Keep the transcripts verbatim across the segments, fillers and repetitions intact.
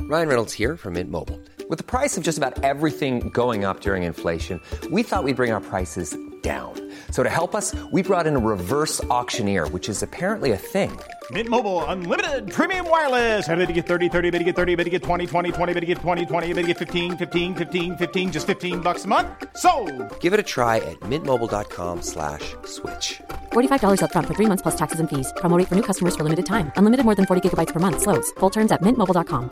Ryan Reynolds here from Mint Mobile. With the price of just about everything going up during inflation, we thought we'd bring our prices down. So to help us, we brought in a reverse auctioneer, which is apparently a thing. Mint Mobile Unlimited Premium Wireless. How to get thirty, thirty, how to get thirty, how to get twenty, twenty, twenty, how to get twenty, twenty, how to get fifteen, fifteen, fifteen, fifteen, just fifteen bucks a month? Sold! Give it a try at mintmobile.com slash switch. forty-five dollars up front for three months plus taxes and fees. Promo rate for new customers for limited time. Unlimited more than forty gigabytes per month. Slows full terms at mint mobile dot com.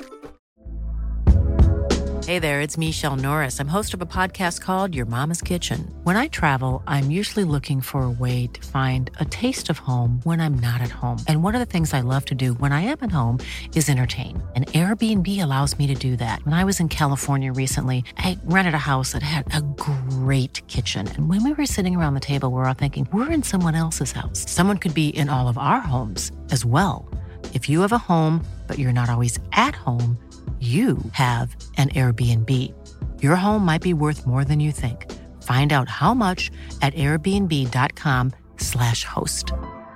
Hey there, it's Michelle Norris. I'm host of a podcast called Your Mama's Kitchen. When I travel, I'm usually looking for a way to find a taste of home when I'm not at home. And one of the things I love to do when I am at home is entertain. And Airbnb allows me to do that. When I was in California recently, I rented a house that had a great kitchen. And when we were sitting around the table, we were all thinking, we're in someone else's house. Someone could be in all of our homes as well. If you have a home, but you're not always at home, you have an Airbnb. Your home might be worth more than you think. Find out how much at airbnb.com slash host.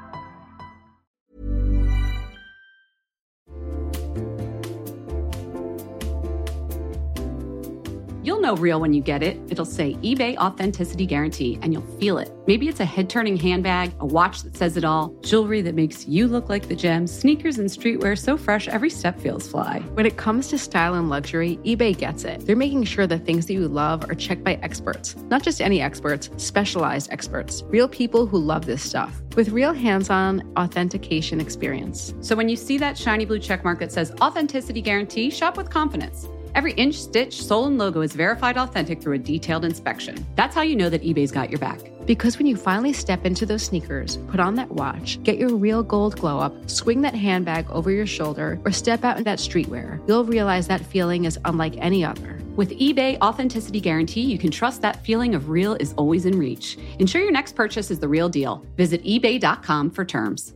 You'll know real when you get it. It'll say eBay Authenticity Guarantee, and you'll feel it. Maybe it's a head-turning handbag, a watch that says it all, jewelry that makes you look like the gem, sneakers and streetwear so fresh every step feels fly. When it comes to style and luxury, eBay gets it. They're making sure the things that you love are checked by experts. Not just any experts, specialized experts. Real people who love this stuff. With real hands-on authentication experience. So when you see that shiny blue checkmark that says Authenticity Guarantee, shop with confidence. Every inch, stitch, sole, and logo is verified authentic through a detailed inspection. That's how you know that eBay's got your back. Because when you finally step into those sneakers, put on that watch, get your real gold glow up, swing that handbag over your shoulder, or step out in that streetwear, you'll realize that feeling is unlike any other. With eBay Authenticity Guarantee, you can trust that feeling of real is always in reach. Ensure your next purchase is the real deal. Visit ebay dot com for terms.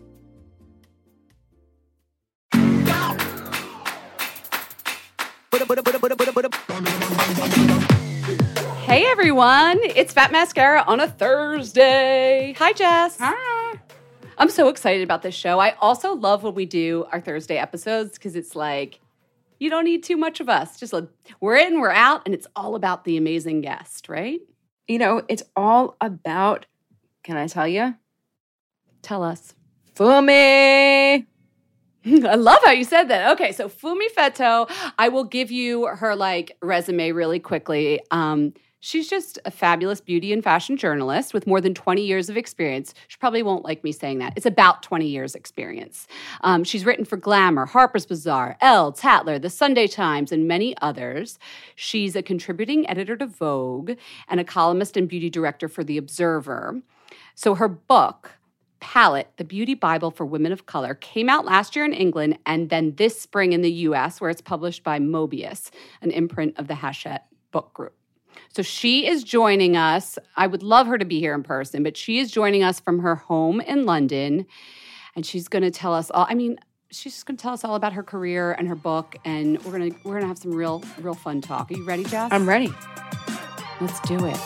Hey everyone, it's Fat Mascara on a Thursday. Hi Jess. Hi. I'm so excited about this show. I also love when we do our Thursday episodes because it's like, you don't need too much of us. Just like, we're in, we're out, and it's all about the amazing guest, right? You know, it's all about, can I tell you? Tell us. Fumi. I love how you said that. Okay, so Fumi Feto, I will give you her like resume really quickly. Um, she's just a fabulous beauty and fashion journalist with more than twenty years of experience. She probably won't like me saying that. It's about twenty years experience. Um, she's written for Glamour, Harper's Bazaar, Elle, Tatler, The Sunday Times, and many others. She's a contributing editor to Vogue and a columnist and beauty director for The Observer. So her book, Palette, the Beauty Bible for Women of Color, came out last year in England and then this spring in the U S, where it's published by Mobius, an imprint of the Hachette Book Group. So she is joining us. I would love her to be here in person, but she is joining us from her home in London, and she's going to tell us all. I mean, she's just going to tell us all about her career and her book, and we're going to we're going to have some real real fun talk. Are you ready, Jess? I'm ready. Let's do it.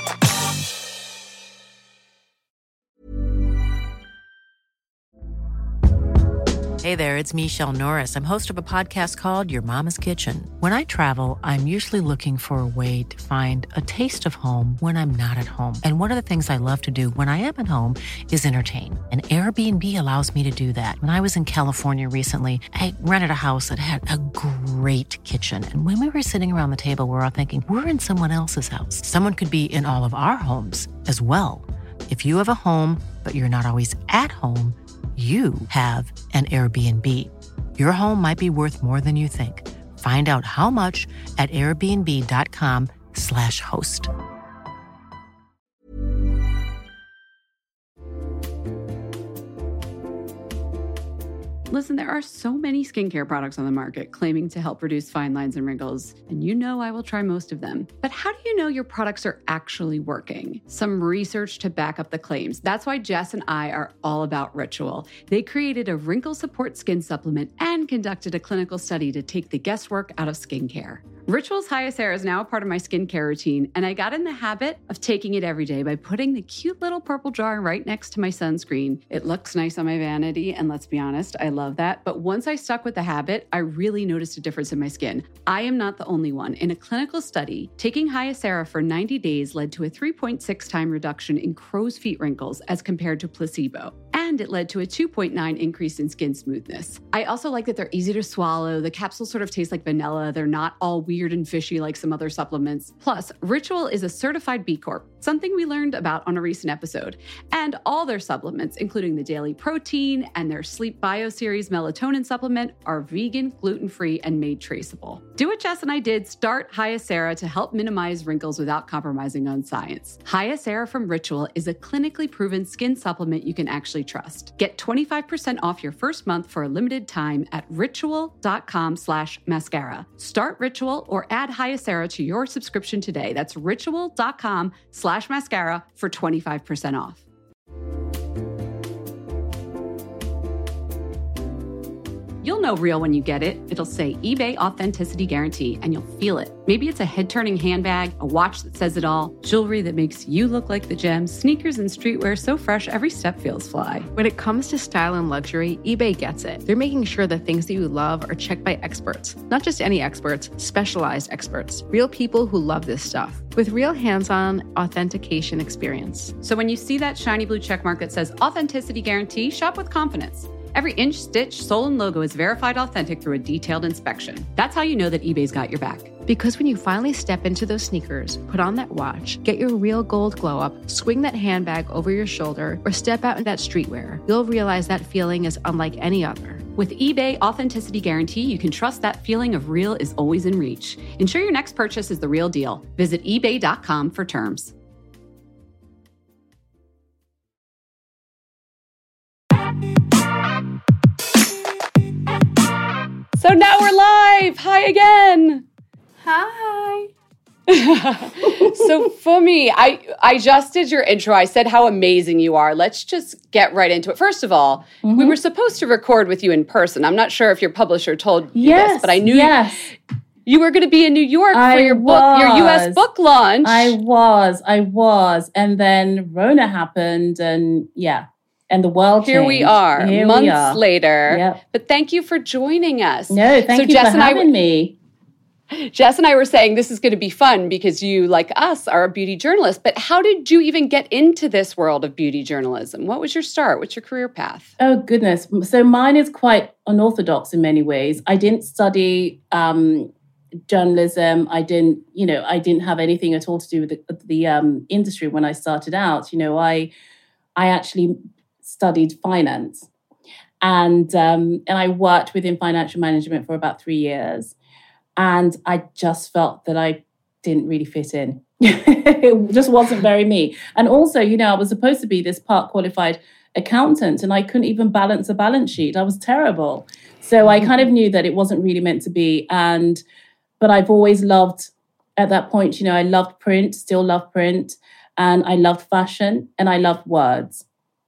Hey there, it's Michelle Norris. I'm host of a podcast called Your Mama's Kitchen. When I travel, I'm usually looking for a way to find a taste of home when I'm not at home. And one of the things I love to do when I am at home is entertain. And Airbnb allows me to do that. When I was in California recently, I rented a house that had a great kitchen. And when we were sitting around the table, we were all thinking, we're in someone else's house. Someone could be in all of our homes as well. If you have a home, but you're not always at home, you have an Airbnb. Your home might be worth more than you think. Find out how much at airbnb.com slash host. Listen, there are so many skincare products on the market claiming to help reduce fine lines and wrinkles, and you know I will try most of them. But how do you know your products are actually working? Some research to back up the claims. That's why Jess and I are all about Ritual. They created a wrinkle support skin supplement and conducted a clinical study to take the guesswork out of skincare. Ritual's Hyacera is now a part of my skincare routine, and I got in the habit of taking it every day by putting the cute little purple jar right next to my sunscreen. It looks nice on my vanity, and let's be honest, I love that. But once I stuck with the habit, I really noticed a difference in my skin. I am not the only one. In a clinical study, taking Hyacera for ninety days led to a three point six time reduction in crow's feet wrinkles as compared to placebo. And it led to a two point nine increase in skin smoothness. I also like that they're easy to swallow. The capsules sort of taste like vanilla. They're not all weird and fishy like some other supplements. Plus, Ritual is a certified B Corp, something we learned about on a recent episode. And all their supplements, including the daily protein and their Sleep Bio Series melatonin supplement, are vegan, gluten-free, and made traceable. Do what Jess and I did, start Hyacera to help minimize wrinkles without compromising on science. Hyacera from Ritual is a clinically proven skin supplement you can actually trust. Get twenty-five percent off your first month for a limited time at ritual.com slash mascara. Start Ritual or add Hyacera to your subscription today. That's ritual.com slash mascara for twenty-five percent off. You'll know real when you get it. It'll say eBay Authenticity Guarantee, and you'll feel it. Maybe it's a head-turning handbag, a watch that says it all, jewelry that makes you look like the gems, sneakers and streetwear so fresh every step feels fly. When it comes to style and luxury, eBay gets it. They're making sure the things that you love are checked by experts. Not just any experts, specialized experts. Real people who love this stuff. With real hands-on authentication experience. So when you see that shiny blue checkmark that says Authenticity Guarantee, shop with confidence. Every inch, stitch, sole, and logo is verified authentic through a detailed inspection. That's how you know that eBay's got your back. Because when you finally step into those sneakers, put on that watch, get your real gold glow up, swing that handbag over your shoulder, or step out in that streetwear, you'll realize that feeling is unlike any other. With eBay Authenticity Guarantee, you can trust that feeling of real is always in reach. Ensure your next purchase is the real deal. Visit ebay dot com for terms. So now we're live. Hi again. Hi. So for me, I, I just did your intro. I said how amazing you are. Let's just get right into it. First of all, mm-hmm. we were supposed to record with you in person. I'm not sure if your publisher told you yes, this, but I knew yes. you, you were going to be in New York I for your was. book, your U S book launch. I was. I was. And then Rona happened and yeah. And the world Here changed. we are, Here months we are. later. Yep. But thank you for joining us. No, thank so you Jess for and having I, me. Jess and I were saying this is going to be fun because you, like us, are a beauty journalist. But how did you even get into this world of beauty journalism? What was your start? What's your career path? Oh, goodness. So mine is quite unorthodox in many ways. I didn't study um, journalism. I didn't, you know, I didn't have anything at all to do with the, the um, industry when I started out. You know, I, I actually studied finance, and um, and I worked within financial management for about three years, and I just felt that I didn't really fit in. It just wasn't very me. And also, you know, I was supposed to be this part qualified accountant, and I couldn't even balance a balance sheet. I was terrible. So I kind of knew that it wasn't really meant to be. And but I've always loved, at that point, you know, I loved print, still love print, and I loved fashion, and I loved words.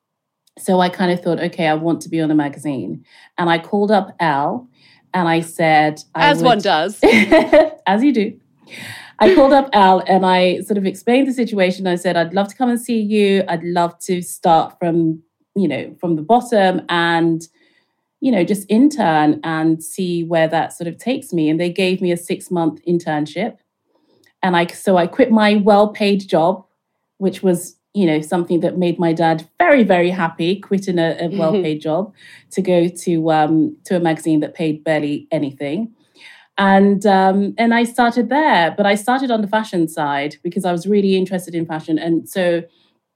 So I kind of thought, okay, I want to be on a magazine. And I called up Elle and I said... As I would, one does. As you do. I called up Elle and I sort of explained the situation. I said, I'd love to come and see you. I'd love to start from, you know, from the bottom and, you know, just intern and see where that sort of takes me. And they gave me a six-month internship. And I so I quit my well-paid job, which was... you know, something that made my dad very, very happy, quitting a, a well-paid job to go to um, to a magazine that paid barely anything. And um, and I started there, but I started on the fashion side because I was really interested in fashion. And so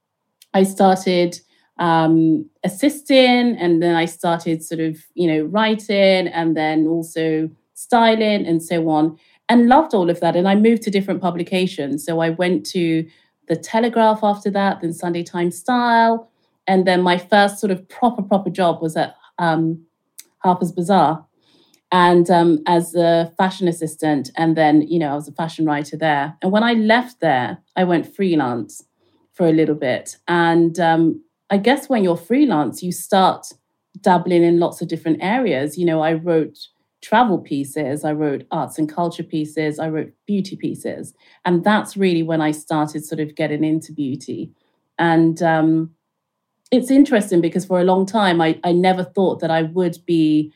I started um, assisting, and then I started sort of, you know, writing, and then also styling and so on, and loved all of that. And I moved to different publications. So I went to The Telegraph after that, then Sunday Times Style. And then my first sort of proper, proper job was at um, Harper's Bazaar and um, as a fashion assistant. And then, you know, I was a fashion writer there. And when I left there, I went freelance for a little bit. And um, I guess when you're freelance, you start dabbling in lots of different areas. You know, I wrote travel pieces, I wrote arts and culture pieces, I wrote beauty pieces. And that's really when I started sort of getting into beauty. And um, it's interesting because for a long time, I, I never thought that I would be,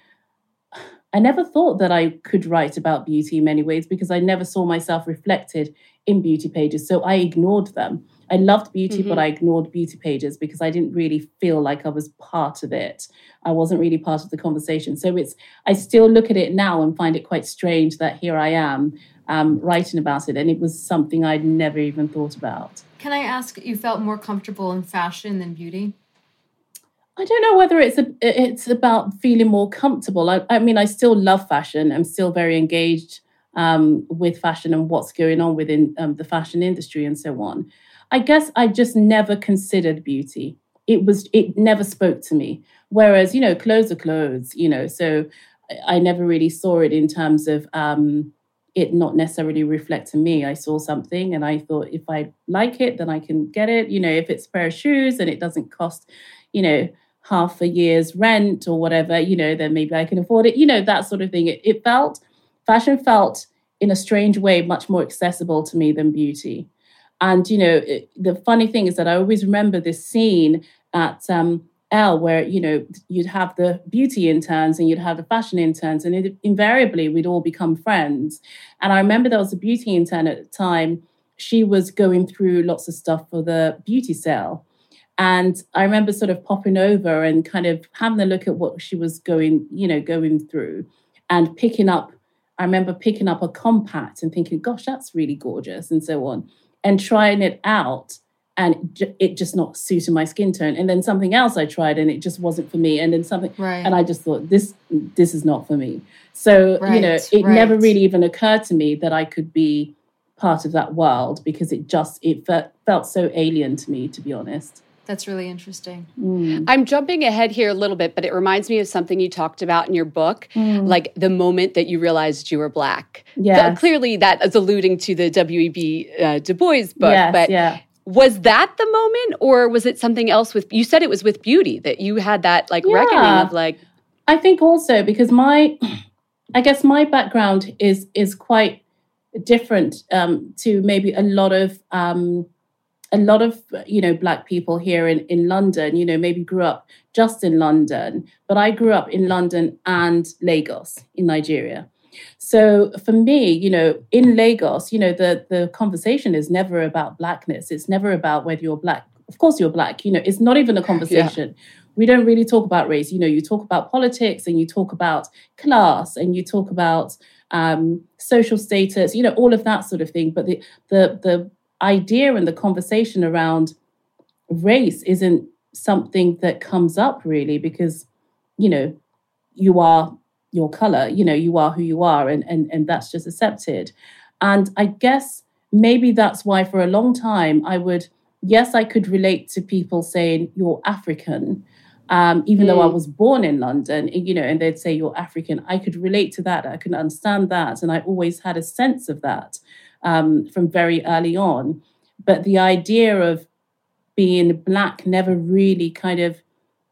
I never thought that I could write about beauty in many ways because I never saw myself reflected in beauty pages. So I ignored them. I loved beauty, mm-hmm. but I ignored beauty pages because I didn't really feel like I was part of it. I wasn't really part of the conversation. So it's, I still look at it now and find it quite strange that here I am um, writing about it. And it was something I'd never even thought about. Can I ask, you felt more comfortable in fashion than beauty? I don't know whether it's a, it's about feeling more comfortable. I, I mean, I still love fashion. I'm still very engaged um, with fashion and what's going on within um, the fashion industry and so on. I guess I just never considered beauty. It was, it never spoke to me. Whereas, you know, clothes are clothes, you know, so I, I never really saw it in terms of um, it not necessarily reflecting me. I saw something and I thought, if I like it, then I can get it. You know, if it's a pair of shoes and it doesn't cost, you know, half a year's rent or whatever, you know, then maybe I can afford it. You know, that sort of thing. It, it felt, fashion felt in a strange way much more accessible to me than beauty. And, you know, it, the funny thing is that I always remember this scene at um, Elle where, you know, you'd have the beauty interns and you'd have the fashion interns and it, invariably we'd all become friends. And I remember there was a beauty intern at the time. She was going through lots of stuff for the beauty sale. And I remember sort of popping over and kind of having a look at what she was going, you know, going through and picking up. I remember picking up a compact and thinking, gosh, that's really gorgeous and so on. And trying it out and it just not suited my skin tone. And then something else I tried and it just wasn't for me. And then something, right. and I just thought, this this is not for me. So, right, you know, it right. never really even occurred to me that I could be part of that world because it just, it felt, felt so alien to me, to be honest. That's really interesting. Mm. I'm jumping ahead here a little bit, but it reminds me of something you talked about in your book, mm. like the moment that you realized you were Black. Yes. Clearly that is alluding to the W E B Uh, Du Bois book, yes, but yeah. was that the moment or was it something else with, you said it was with beauty, that you had that like yeah. reckoning of like. I think also because my, I guess my background is is quite different um, to maybe a lot of, um, a lot of, you know, Black people here in, in London, you know, maybe grew up just in London, but I grew up in London and Lagos in Nigeria. So for me, you know, in Lagos, you know, the, the conversation is never about Blackness. It's never about whether you're Black. Of course you're Black, you know, it's not even a conversation. Yeah. We don't really talk about race. You know, you talk about politics and you talk about class and you talk about um, social status, you know, all of that sort of thing. But the the the idea and the conversation around race isn't something that comes up really because, you know, you are your color, you know, you are who you are and, and, and that's just accepted. And I guess maybe that's why for a long time I would, yes, I could relate to people saying you're African, um, even mm. though I was born in London, you know, and they'd say you're African. I could relate to that. I could understand that. And I always had a sense of that. Um, from very early on. But the idea of being Black never really kind of,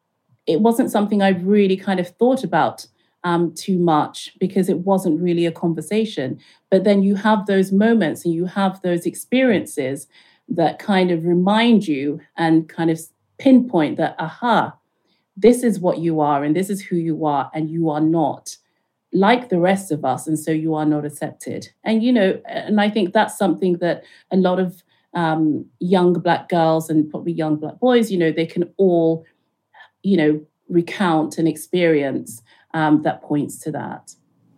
it wasn't something I really kind of thought about um, too much because it wasn't really a conversation. But then you have those moments and you have those experiences that kind of remind you and kind of pinpoint that, aha, this is what you are and this is who you are and you are not like the rest of us, and so you are not accepted. And, you know, and I think that's something that a lot of um, young Black girls and probably young Black boys, you know, they can all, you know, recount and experience um, that points to that.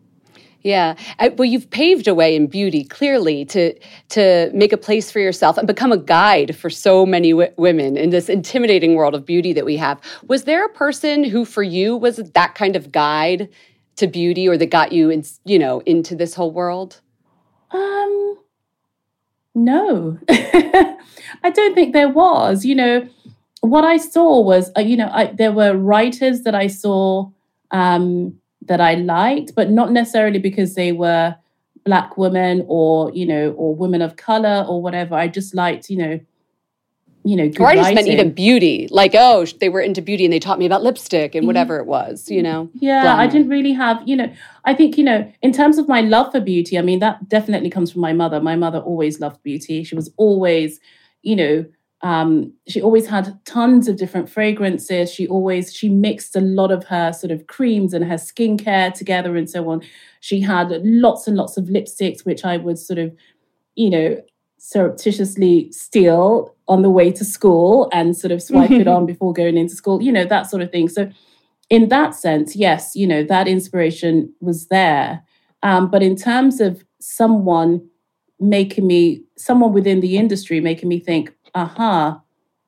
Yeah. Well, you've paved a way in beauty, clearly, to to make a place for yourself and become a guide for so many w- women in this intimidating world of beauty that we have. Was there a person who, for you, was that kind of guide to beauty or that got you, in, you know, into this whole world? Um, no, I don't think there was. You know, what I saw was, uh, you know, I, there were writers that I saw um, that I liked, but not necessarily because they were Black women or, you know, or women of color or whatever. I just liked, you know, you know, good Or I just writing. meant even beauty. Like, oh, they were into beauty and they taught me about lipstick and whatever it was, you know? Yeah, Glamour. I didn't really have, you know, I think, you know, in terms of my love for beauty, I mean, that definitely comes from my mother. My mother always loved beauty. She was always, you know, um, she always had tons of different fragrances. She always, she mixed a lot of her sort of creams and her skincare together and so on. She had lots and lots of lipsticks, which I would sort of, you know, surreptitiously steal on the way to school and sort of swipe it on before going into school, you know, that sort of thing. So in that sense, yes, you know, that inspiration was there. Um, but in terms of someone making me, someone within the industry making me think, aha,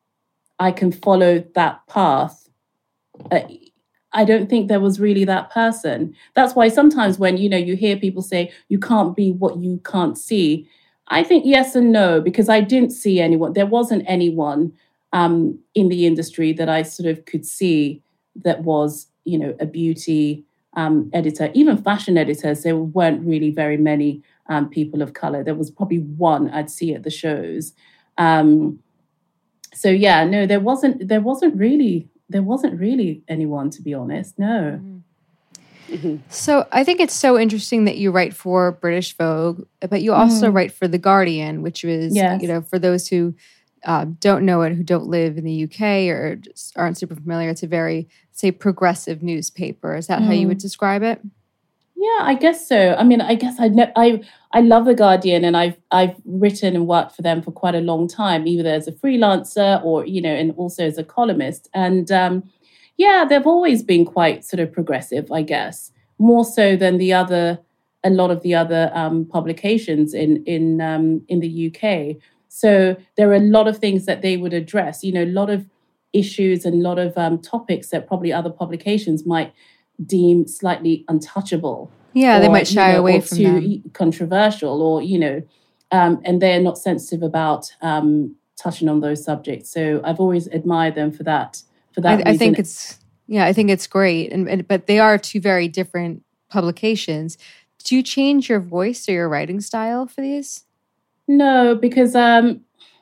I can follow that path. Uh, I don't think there was really that person. That's why sometimes when, you know, you hear people say you can't be what you can't see, I think yes and no, because I didn't see anyone. There wasn't anyone um, in the industry that I sort of could see that was, you know, a beauty um, editor. Even fashion editors, there weren't really very many um, people of color. There was probably one I'd see at the shows. Um, so yeah, no, there wasn't. There wasn't really. There wasn't really anyone, to be honest. No. Mm-hmm. Mm-hmm. So I think it's so interesting that you write for British Vogue, but you also mm. write for The Guardian, which was, yes. you know, for those who uh, don't know it, who don't live in the U K or just aren't super familiar, it's a very, say, progressive newspaper. Is that mm. how you would describe it? Yeah, I guess so. I mean, I guess I ne- I I love The Guardian, and I've I've written and worked for them for quite a long time, either as a freelancer or, you know, and also as a columnist. And um, yeah, they've always been quite sort of progressive, I guess, more so than the other, a lot of the other um, publications in in um, in the U K. So there are a lot of things that they would address, you know, a lot of issues and a lot of um, topics that probably other publications might deem slightly untouchable. Yeah, or, they might shy you know, away or from too them. Controversial, or, you know, um, and they're not sensitive about um, touching on those subjects. So I've always admired them for that. For that, I, I think it's yeah, I think it's great, and, and but they are two very different publications. Do you change your voice or your writing style for these? No, because um,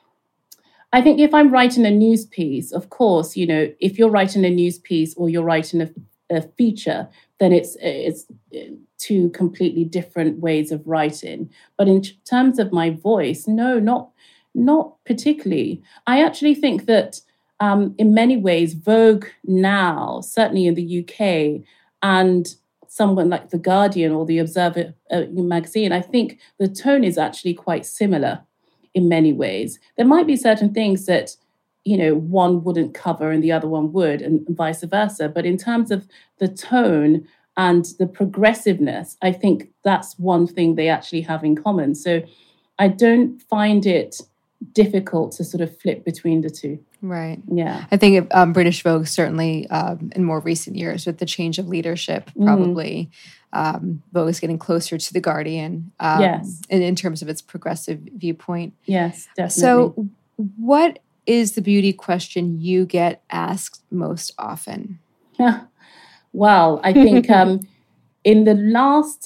I think if I'm writing a news piece, of course, you know, if you're writing a news piece or you're writing a, a feature, then it's it's two completely different ways of writing. But in terms of my voice, no, not not particularly. I actually think that um, in many ways, Vogue now, certainly in the U K, and someone like The Guardian or The Observer uh, magazine, I think the tone is actually quite similar in many ways. There might be certain things that, you know, one wouldn't cover and the other one would, and vice versa. But in terms of the tone and the progressiveness, I think that's one thing they actually have in common. So I don't find it difficult to sort of flip between the two. Right. Yeah. I think um, British Vogue certainly um, in more recent years with the change of leadership, probably mm. um, Vogue is getting closer to The Guardian um, yes. in, in terms of its progressive viewpoint. Yes, definitely. So what is the beauty question you get asked most often? Yeah. Well, I think um, in the last,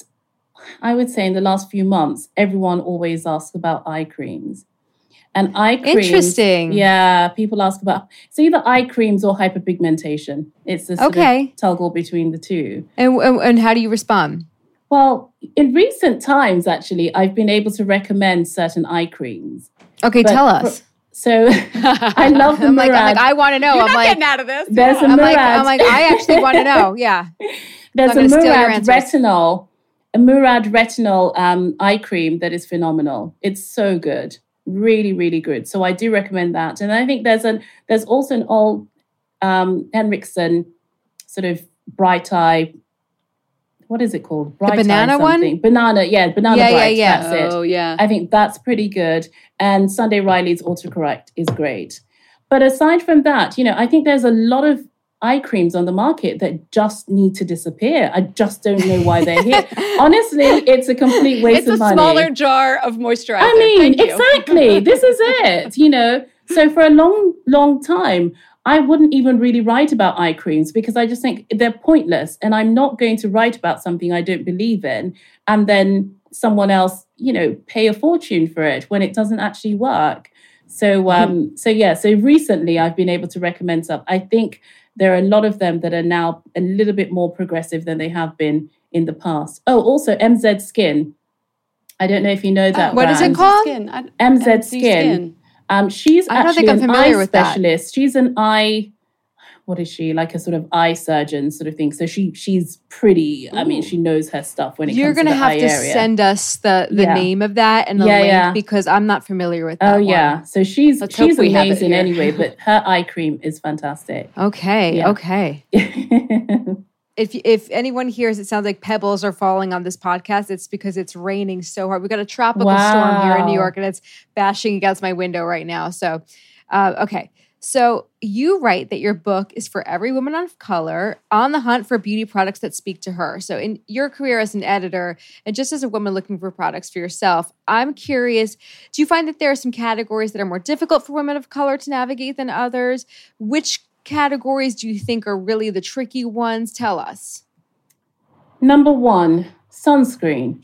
I would say in the last few months, everyone always asks about eye creams. And eye creams, interesting. Yeah, people ask about, it's either eye creams or hyperpigmentation. It's a sort okay. of toggle between the two. And, and how do you respond? Well, in recent times, actually, I've been able to recommend certain eye creams. Okay, but tell us. For, so I love the I'm Murad. Like, I'm like, I want to know. You're I'm not like, getting out of this. There's yeah. a I'm Murad. like, I'm like, I actually want to know. Yeah. There's so a Murad retinol, a Murad retinol um, eye cream that is phenomenal. It's so good. Really, really good. So I do recommend that. And I think there's an there's also an old um, Henriksen sort of bright eye. What is it called? Bright the banana eye something. one? Banana, yeah, banana yeah, bright. Yeah, yeah, that's Oh, it. yeah. I think that's pretty good. And Sunday Riley's autocorrect is great. But aside from that, you know, I think there's a lot of eye creams on the market that just need to disappear. I just don't know why they're here. Honestly, it's a complete waste it's of money. It's a smaller jar of moisturizer. I mean, Thank you. exactly. This is it, you know. So for a long, long time, I wouldn't even really write about eye creams because I just think they're pointless. And I'm not going to write about something I don't believe in and then someone else, you know, pay a fortune for it when it doesn't actually work. So, um, so yeah, so recently I've been able to recommend some. I think there are a lot of them that are now a little bit more progressive than they have been in the past. Oh, also M Z Skin. I don't know if you know that. Oh, what is it called? Skin. I, M Z Skin. Um, she's I don't actually think I'm an familiar eye with that. specialist. She's an eye, what is she? Like a sort of eye surgeon sort of thing. So she she's pretty, Ooh. I mean, she knows her stuff when it You're comes gonna to the have eye to area. send us the, the Yeah. name of that and the Yeah, link yeah. because I'm not familiar with that Oh, one. yeah. So she's Let's hope she's we have it amazing here. anyway, but her eye cream is fantastic. Okay, Yeah. okay. If if anyone hears it sounds like pebbles are falling on this podcast, it's because it's raining so hard. We've got a tropical Wow. storm here in New York, and it's bashing against my window right now. So, uh, okay. So you write that your book is for every woman of color on the hunt for beauty products that speak to her. So in your career as an editor, and just as a woman looking for products for yourself, I'm curious, do you find that there are some categories that are more difficult for women of color to navigate than others? Which categories do you think are really the tricky ones? Tell us. Number one, sunscreen.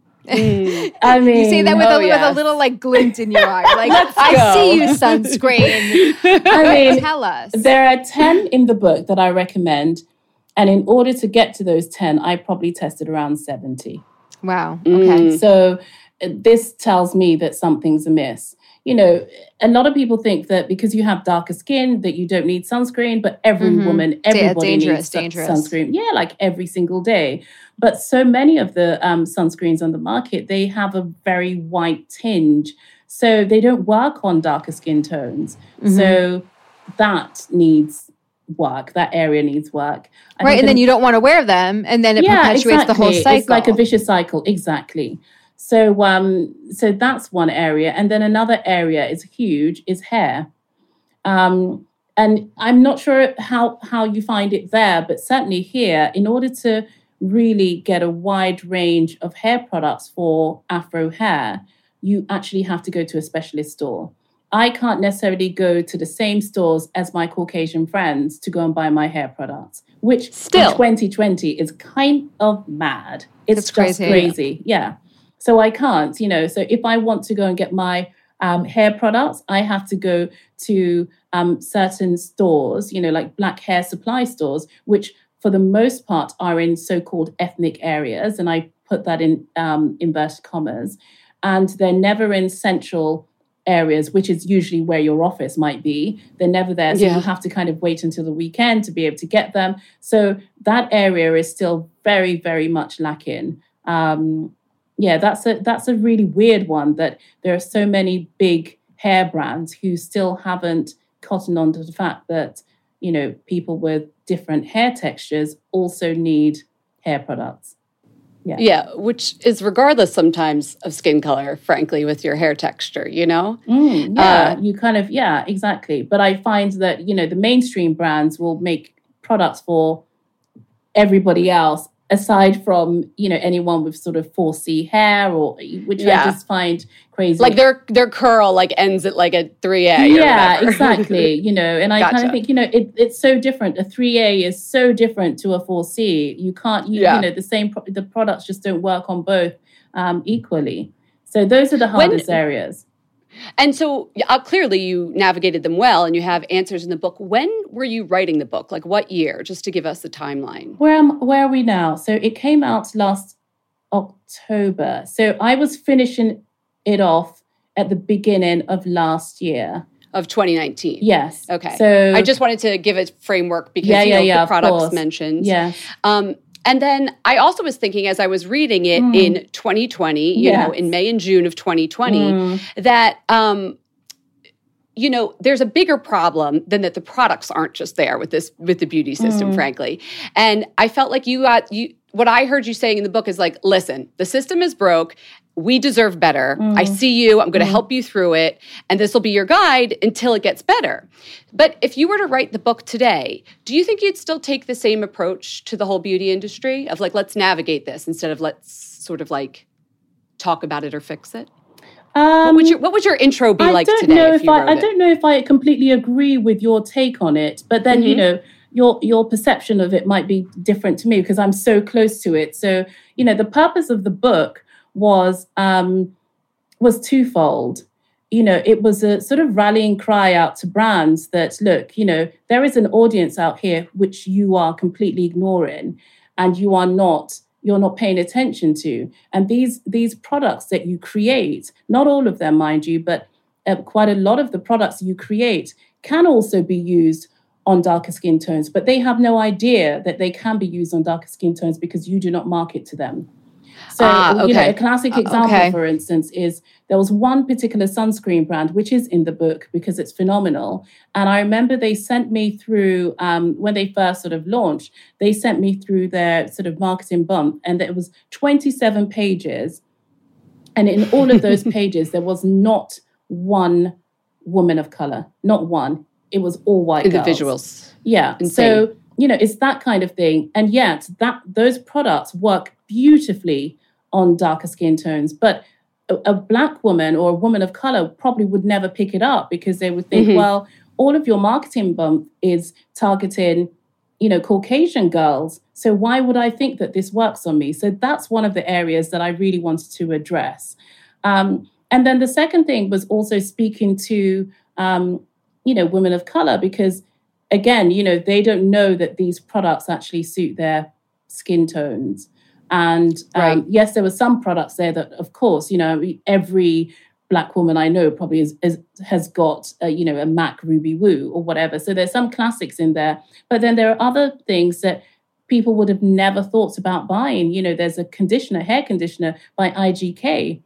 Mm. I mean, You say that with, oh, a, with yes. a little like glint in your eye. Like, I go. see you, sunscreen. I mean, Tell us. there are ten in the book that I recommend. And in order to get to those ten, I probably tested around seventy. Wow. Okay. Mm. So uh, this tells me that something's amiss. You know, a lot of people think that because you have darker skin that you don't need sunscreen, but every Mhm. woman, Da- everybody dangerous, needs sun- dangerous. sunscreen. Yeah, like every single day. But so many of the um, sunscreens on the market, they have a very white tinge. So they don't work on darker skin tones. Mhm. So that needs work. That area needs work. I Right. think And then an- you don't want to wear them. And then it perpetuates the whole exactly. cycle. It's like a vicious cycle. Exactly. So, um, so that's one area. And then another area is huge, is hair. Um, and I'm not sure how, how you find it there, but certainly here, in order to really get a wide range of hair products for Afro hair, you actually have to go to a specialist store. I can't necessarily go to the same stores as my Caucasian friends to go and buy my hair products, which Still. in twenty twenty is kind of mad. It's It's just crazy. crazy. Yeah. So I can't, you know, so if I want to go and get my um, hair products, I have to go to um, certain stores, you know, like black hair supply stores, which for the most part are in so-called ethnic areas. And I put that in um, inverted commas. And they're never in central areas, which is usually where your office might be. They're never there. So Yeah. you have to kind of wait until the weekend to be able to get them. So that area is still very, very much lacking. Um, yeah, that's a that's a really weird one, that there are so many big hair brands who still haven't cottoned on to the fact that, you know, people with different hair textures also need hair products. Yeah. Yeah, which is regardless sometimes of skin color, frankly, with your hair texture, you know? Mm, yeah, Uh, you kind of, yeah, exactly. But I find that, you know, the mainstream brands will make products for everybody else, aside from, you know, anyone with sort of four C hair, or which Yeah. I just find crazy. Like their their curl like ends at like a three A or yeah, whatever. exactly. You know, and I kind Gotcha. of think, you know, it, it's so different. A three A is so different to a four C. You can't, you, Yeah. you know, the same, pro- the products just don't work on both um, equally. So those are the When- hardest areas. And so uh, clearly you navigated them well and you have answers in the book. When were you writing the book? Like what year? Just to give us the timeline. Where am, where are we now? So it came out last October. So I was finishing it off at the beginning of last year. Of twenty nineteen. Yes. Okay. So I just wanted to give a framework because Yeah, you yeah, know, yeah, the of products course. mentioned. Yes. Um, and then I also was thinking as I was reading it Mm. in twenty twenty, you know, Yes. in May and June of twenty twenty, Mm. that, um, you know, there's a bigger problem than that the products aren't just there with this, with the beauty system, Mm. frankly. And I felt like you got, you, what I heard you saying in the book is like, listen, the system is broke. We deserve better. Mm. I see you. I'm going to Mm. help you through it. And this will be your guide until it gets better. But if you were to write the book today, do you think you'd still take the same approach to the whole beauty industry of like, let's navigate this instead of let's sort of like talk about it or fix it? Um, what would your What would your intro be I like don't today know if if you I, wrote I it? don't know if I completely agree with your take on it, but then, you Mhm. know, your your perception of it might be different to me because I'm so close to it. So, you know, the purpose of the book was um, was twofold. you know, it was a sort of rallying cry out to brands that, look, you know, there is an audience out here which you are completely ignoring and you are not, you're not paying attention to. And these, these products that you create, not all of them, mind you, but uh, quite a lot of the products you create can also be used on darker skin tones, but they have no idea that they can be used on darker skin tones because you do not market to them. So, ah, okay. you know, a classic example, okay. for instance, is there was one particular sunscreen brand, which is in the book because it's phenomenal. And I remember they sent me through, um, when they first sort of launched, they sent me through their sort of marketing bump, and it was twenty-seven pages. And in all of those pages, there was not one woman of color, not one. It was all white girls. The visuals. Yeah. Insane. So, you know, it's that kind of thing. And yet that those products work beautifully on darker skin tones. But a, a Black woman or a woman of color probably would never pick it up because they would think, mm-hmm. well, all of your marketing bump is targeting, you know, Caucasian girls. So why would I think that this works on me? So that's one of the areas that I really wanted to address. Um, and then the second thing was also speaking to, um, you know, women of color, because again, you know, they don't know that these products actually suit their skin tones. And um, right. yes, there were some products there that, of course, you know, every Black woman I know probably is, is, has got, a, you know, a MAC Ruby Woo or whatever. So there's some classics in there. But then there are other things that people would have never thought about buying. You know, there's a conditioner, hair conditioner by I G K.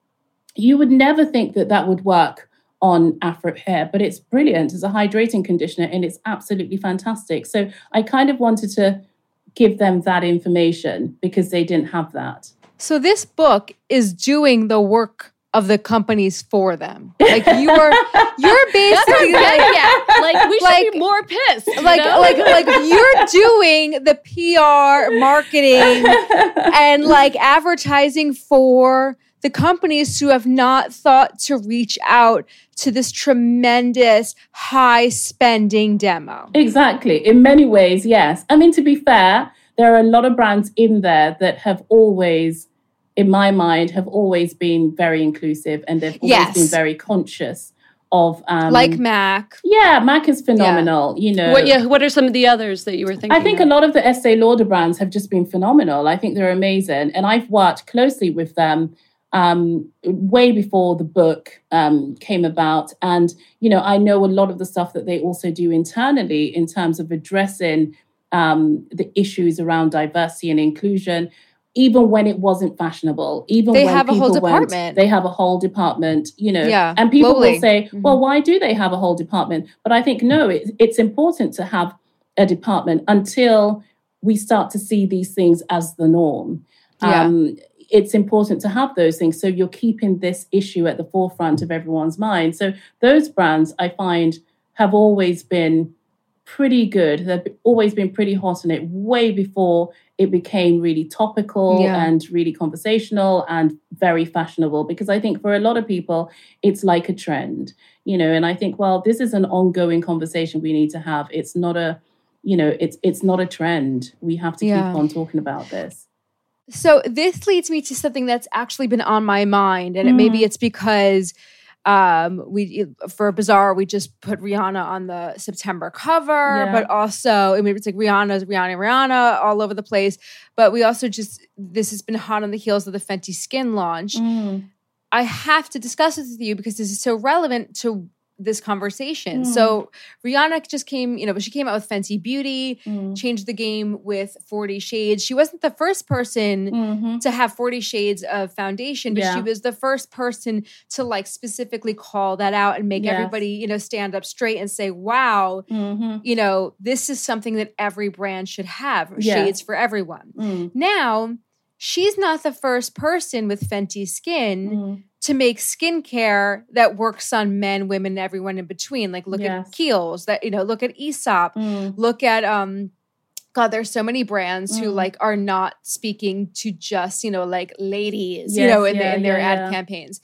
You would never think that that would work on Afro hair, but it's brilliant. It's a hydrating conditioner and it's absolutely fantastic. So I kind of wanted to give them that information because they didn't have that. So this book is doing the work of the companies for them. Like you are, you're basically like, yeah, like we should like, be more pissed. Like, you know? like, like you're doing the P R, marketing, and like advertising for the companies who have not thought to reach out to this tremendous high spending demo. Exactly. In many ways, yes. I mean, to be fair, there are a lot of brands in there that have always, in my mind, have always been very inclusive and they've always yes. been very conscious of... Um, like MAC. Yeah, MAC is phenomenal, yeah. you know. What, yeah, what are some of the others that you were thinking I think of? a lot of the Estee Lauder brands have just been phenomenal. I think they're amazing. And I've worked closely with them Um, way before the book um, came about. And, you know, I know a lot of the stuff that they also do internally in terms of addressing um, the issues around diversity and inclusion, even when it wasn't fashionable, even they when have a whole department. Went, they have a whole department, you know, yeah, and people globally. will say, mm-hmm. well, why do they have a whole department? But I think, no, it, it's important to have a department until we start to see these things as the norm. Yeah. Um, it's important to have those things. So you're keeping this issue at the forefront of everyone's mind. So those brands, I find, have always been pretty good. They've always been pretty hot on it way before it became really topical yeah. and really conversational and very fashionable. Because I think for a lot of people, it's like a trend, you know, and I think, well, this is an ongoing conversation we need to have. It's not a, you know, it's it's not a trend. We have to yeah. keep on talking about this. So this leads me to something that's actually been on my mind, and Mm. it, maybe it's because um, we for Bazaar we just put Rihanna on the September cover, Yeah. but also I mean it's like Rihanna's Rihanna Rihanna all over the place. But we also just this has been hot on the heels of the Fenty Skin launch. Mm. I have to discuss this with you because this is so relevant to this conversation. Mm. So Rihanna just came, you know, she came out with Fenty Beauty, Mm. changed the game with forty Shades. She wasn't the first person Mm-hmm. to have forty Shades of foundation, but Yeah. she was the first person to like specifically call that out and make Yes. everybody, you know, stand up straight and say, wow, Mm-hmm. you know, this is something that every brand should have, Yeah. shades for everyone. Mm. Now, she's not the first person with Fenty Skin Mm. to make skincare that works on men, women, everyone in between. Like look Yes. at Kiehl's, that, you know, look at Aesop, Mm. look at, um, God, there's so many brands who Mm. like are not speaking to just, you know, like ladies, you Yes, know, in, yeah, the, in their yeah, ad yeah. campaigns.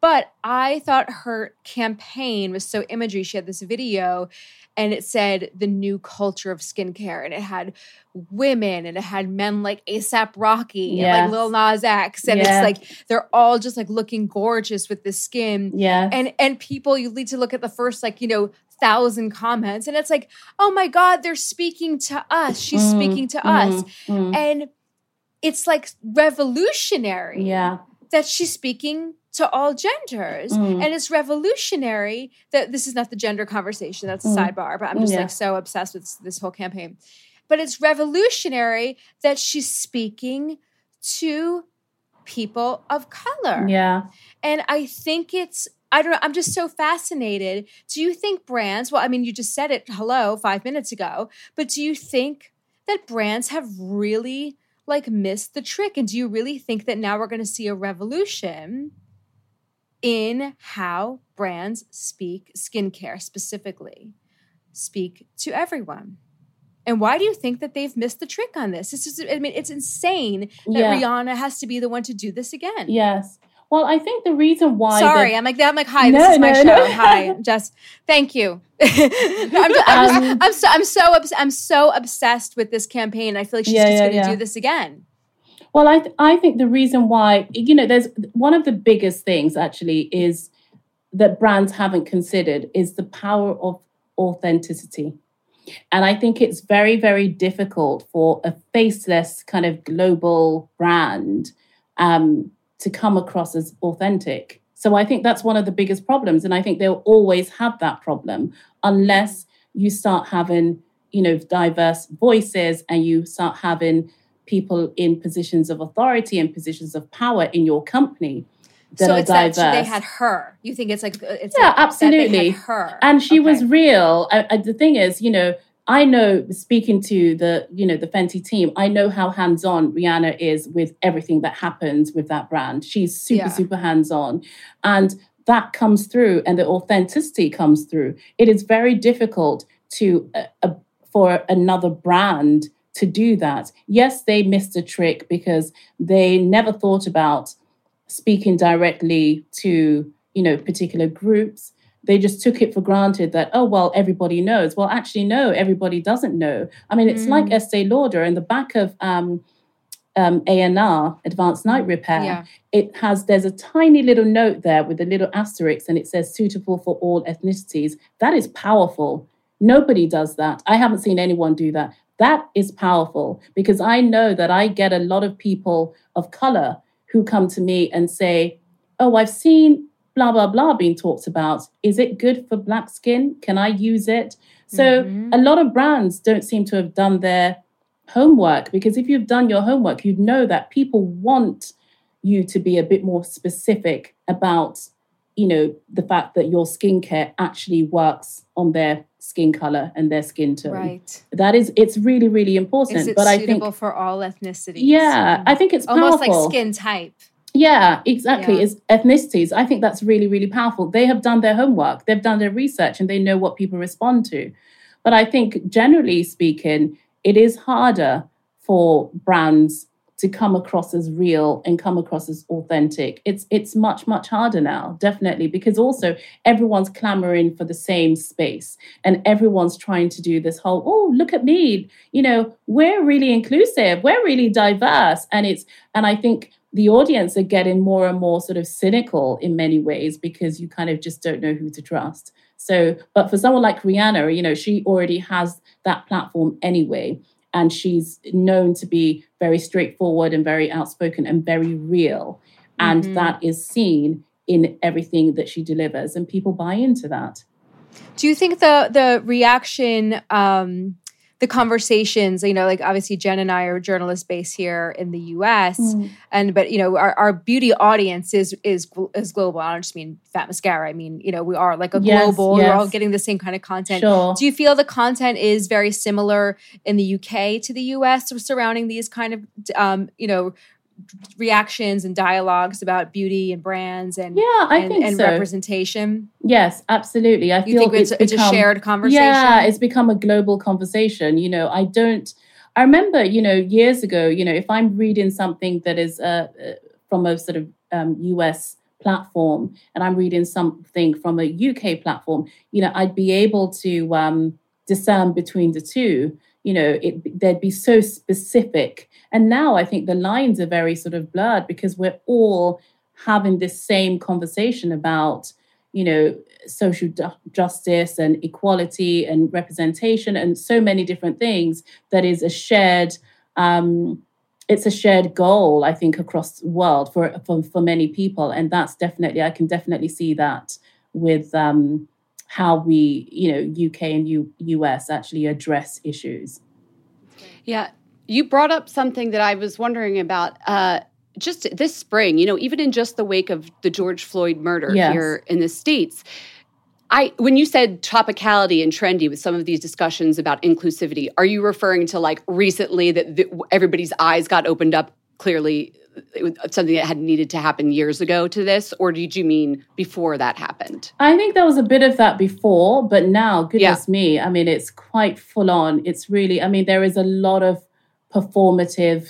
But I thought her campaign was so imagery. She had this video and it said the new culture of skincare. And it had women and it had men like ASAP Rocky yes. and like Lil Nas X. And yeah. it's like, they're all just like looking gorgeous with this skin. Yeah. And, and people, you need to look at the first like, you know, thousand comments. And it's like, oh my God, they're speaking to us. She's mm, speaking to mm, us. Mm. And it's like revolutionary yeah. that she's speaking to all genders. Mm. And it's revolutionary that this is not the gender conversation, that's a mm. sidebar, but I'm just yeah. like so obsessed with this whole campaign. But it's revolutionary that she's speaking to people of color. Yeah. And I think it's, I don't know, I'm just so fascinated. Do you think brands, well, I mean, you just said it, hello, five minutes ago, but do you think that brands have really like missed the trick? And do you really think that now we're going to see a revolution in how brands speak skincare specifically, speak to everyone? And why do you think that they've missed the trick on this? This is, I mean, it's insane that yeah. Rihanna has to be the one to do this again. Yes. Well, I think the reason why. Sorry, the... I'm like I'm like hi. No, this is my no, show. no. Hi, Jess. Thank you. I'm, just, I'm, just, I'm so I'm so obs- I'm so obsessed with this campaign. I feel like she's yeah, just yeah, going to yeah. do this again. Well, I th- I think the reason why, you know, there's one of the biggest things actually is that brands haven't considered is the power of authenticity. And I think it's very, very difficult for a faceless kind of global brand um, to come across as authentic. So I think that's one of the biggest problems. And I think they'll always have that problem unless you start having, you know, diverse voices and you start having people in positions of authority and positions of power in your company that so are it's diverse. That they had her. You think it's like it's yeah, like absolutely. That they had her, and she okay. was real. I, I, the thing is, you know, I know speaking to the, you know, the Fenty team, I know how hands-on Rihanna is with everything that happens with that brand. She's super, yeah. super hands-on, and that comes through, and the authenticity comes through. It is very difficult to uh, uh, for another brand to do that. Yes, they missed a trick because they never thought about speaking directly to, you know, particular groups. They just took it for granted that, oh, well, everybody knows. Well, actually, no, everybody doesn't know. I mean, it's mm. like Estee Lauder in the back of um, um, A N R, Advanced Night Repair. Yeah. It has, there's a tiny little note there with a little asterisk and it says suitable for all ethnicities. That is powerful. Nobody does that. I haven't seen anyone do that. That is powerful because I know that I get a lot of people of color who come to me and say, oh, I've seen blah, blah, blah being talked about. Is it good for black skin? Can I use it? So mm-hmm. a lot of brands don't seem to have done their homework, because if you've done your homework, you'd know that people want you to be a bit more specific about, you know, the fact that your skincare actually works on their skin color and their skin tone. Right. That is, it's really, really important. Is it but suitable I think, for all ethnicities? Yeah, I think it's almost powerful. like skin type. Yeah, exactly. Yeah. It's ethnicities. I think that's really, really powerful. They have done their homework. They've done their research and they know what people respond to. But I think generally speaking, it is harder for brands to come across as real and come across as authentic. It's it's much, much harder now, definitely, because also everyone's clamoring for the same space and everyone's trying to do this whole, oh, look at me, you know, we're really inclusive, we're really diverse. And it's, and I think the audience are getting more and more sort of cynical in many ways because you kind of just don't know who to trust. So, but for someone like Rihanna, you know, she already has that platform anyway. And she's known to be very straightforward and very outspoken and very real. And mm-hmm. that is seen in everything that she delivers. And people buy into that. Do you think the the reaction, um, the conversations, you know, like obviously Jen and I are journalist based here in the U S, mm. and but, you know, our, our beauty audience is, is, is global. I don't just mean Fat Mascara. I mean, you know, we are like a yes, global, yes. we're all getting the same kind of content. Sure. Do you feel the content is very similar in the U K to the U S surrounding these kind of, um, you know, reactions and dialogues about beauty and brands and yeah, I and, think and so. representation? Yes, absolutely. I you feel think it's, it's, it's become, a shared conversation? Yeah, it's become a global conversation. You know, I don't, I remember, you know, years ago, you know, if I'm reading something that is uh, from a sort of um, U S platform and I'm reading something from a U K platform, you know, I'd be able to um, discern between the two. You know, it, they'd be so specific. And now I think the lines are very sort of blurred because we're all having this same conversation about, you know, social ju- justice and equality and representation and so many different things that is a shared, um, it's a shared goal, I think, across the world for, for, for many people. And that's definitely, I can definitely see that with um, how we, you know, U K and U, US actually address issues. Yeah. You brought up something that I was wondering about uh, just this spring, you know, even in just the wake of the George Floyd murder yes. here in the States. I, when you said topicality and trendy with some of these discussions about inclusivity, are you referring to like recently that the, everybody's eyes got opened up clearly, it was something that had needed to happen years ago to this? Or did you mean before that happened? I think there was a bit of that before, but now, goodness yeah. me, I mean, it's quite full on. It's really, I mean, there is a lot of performative,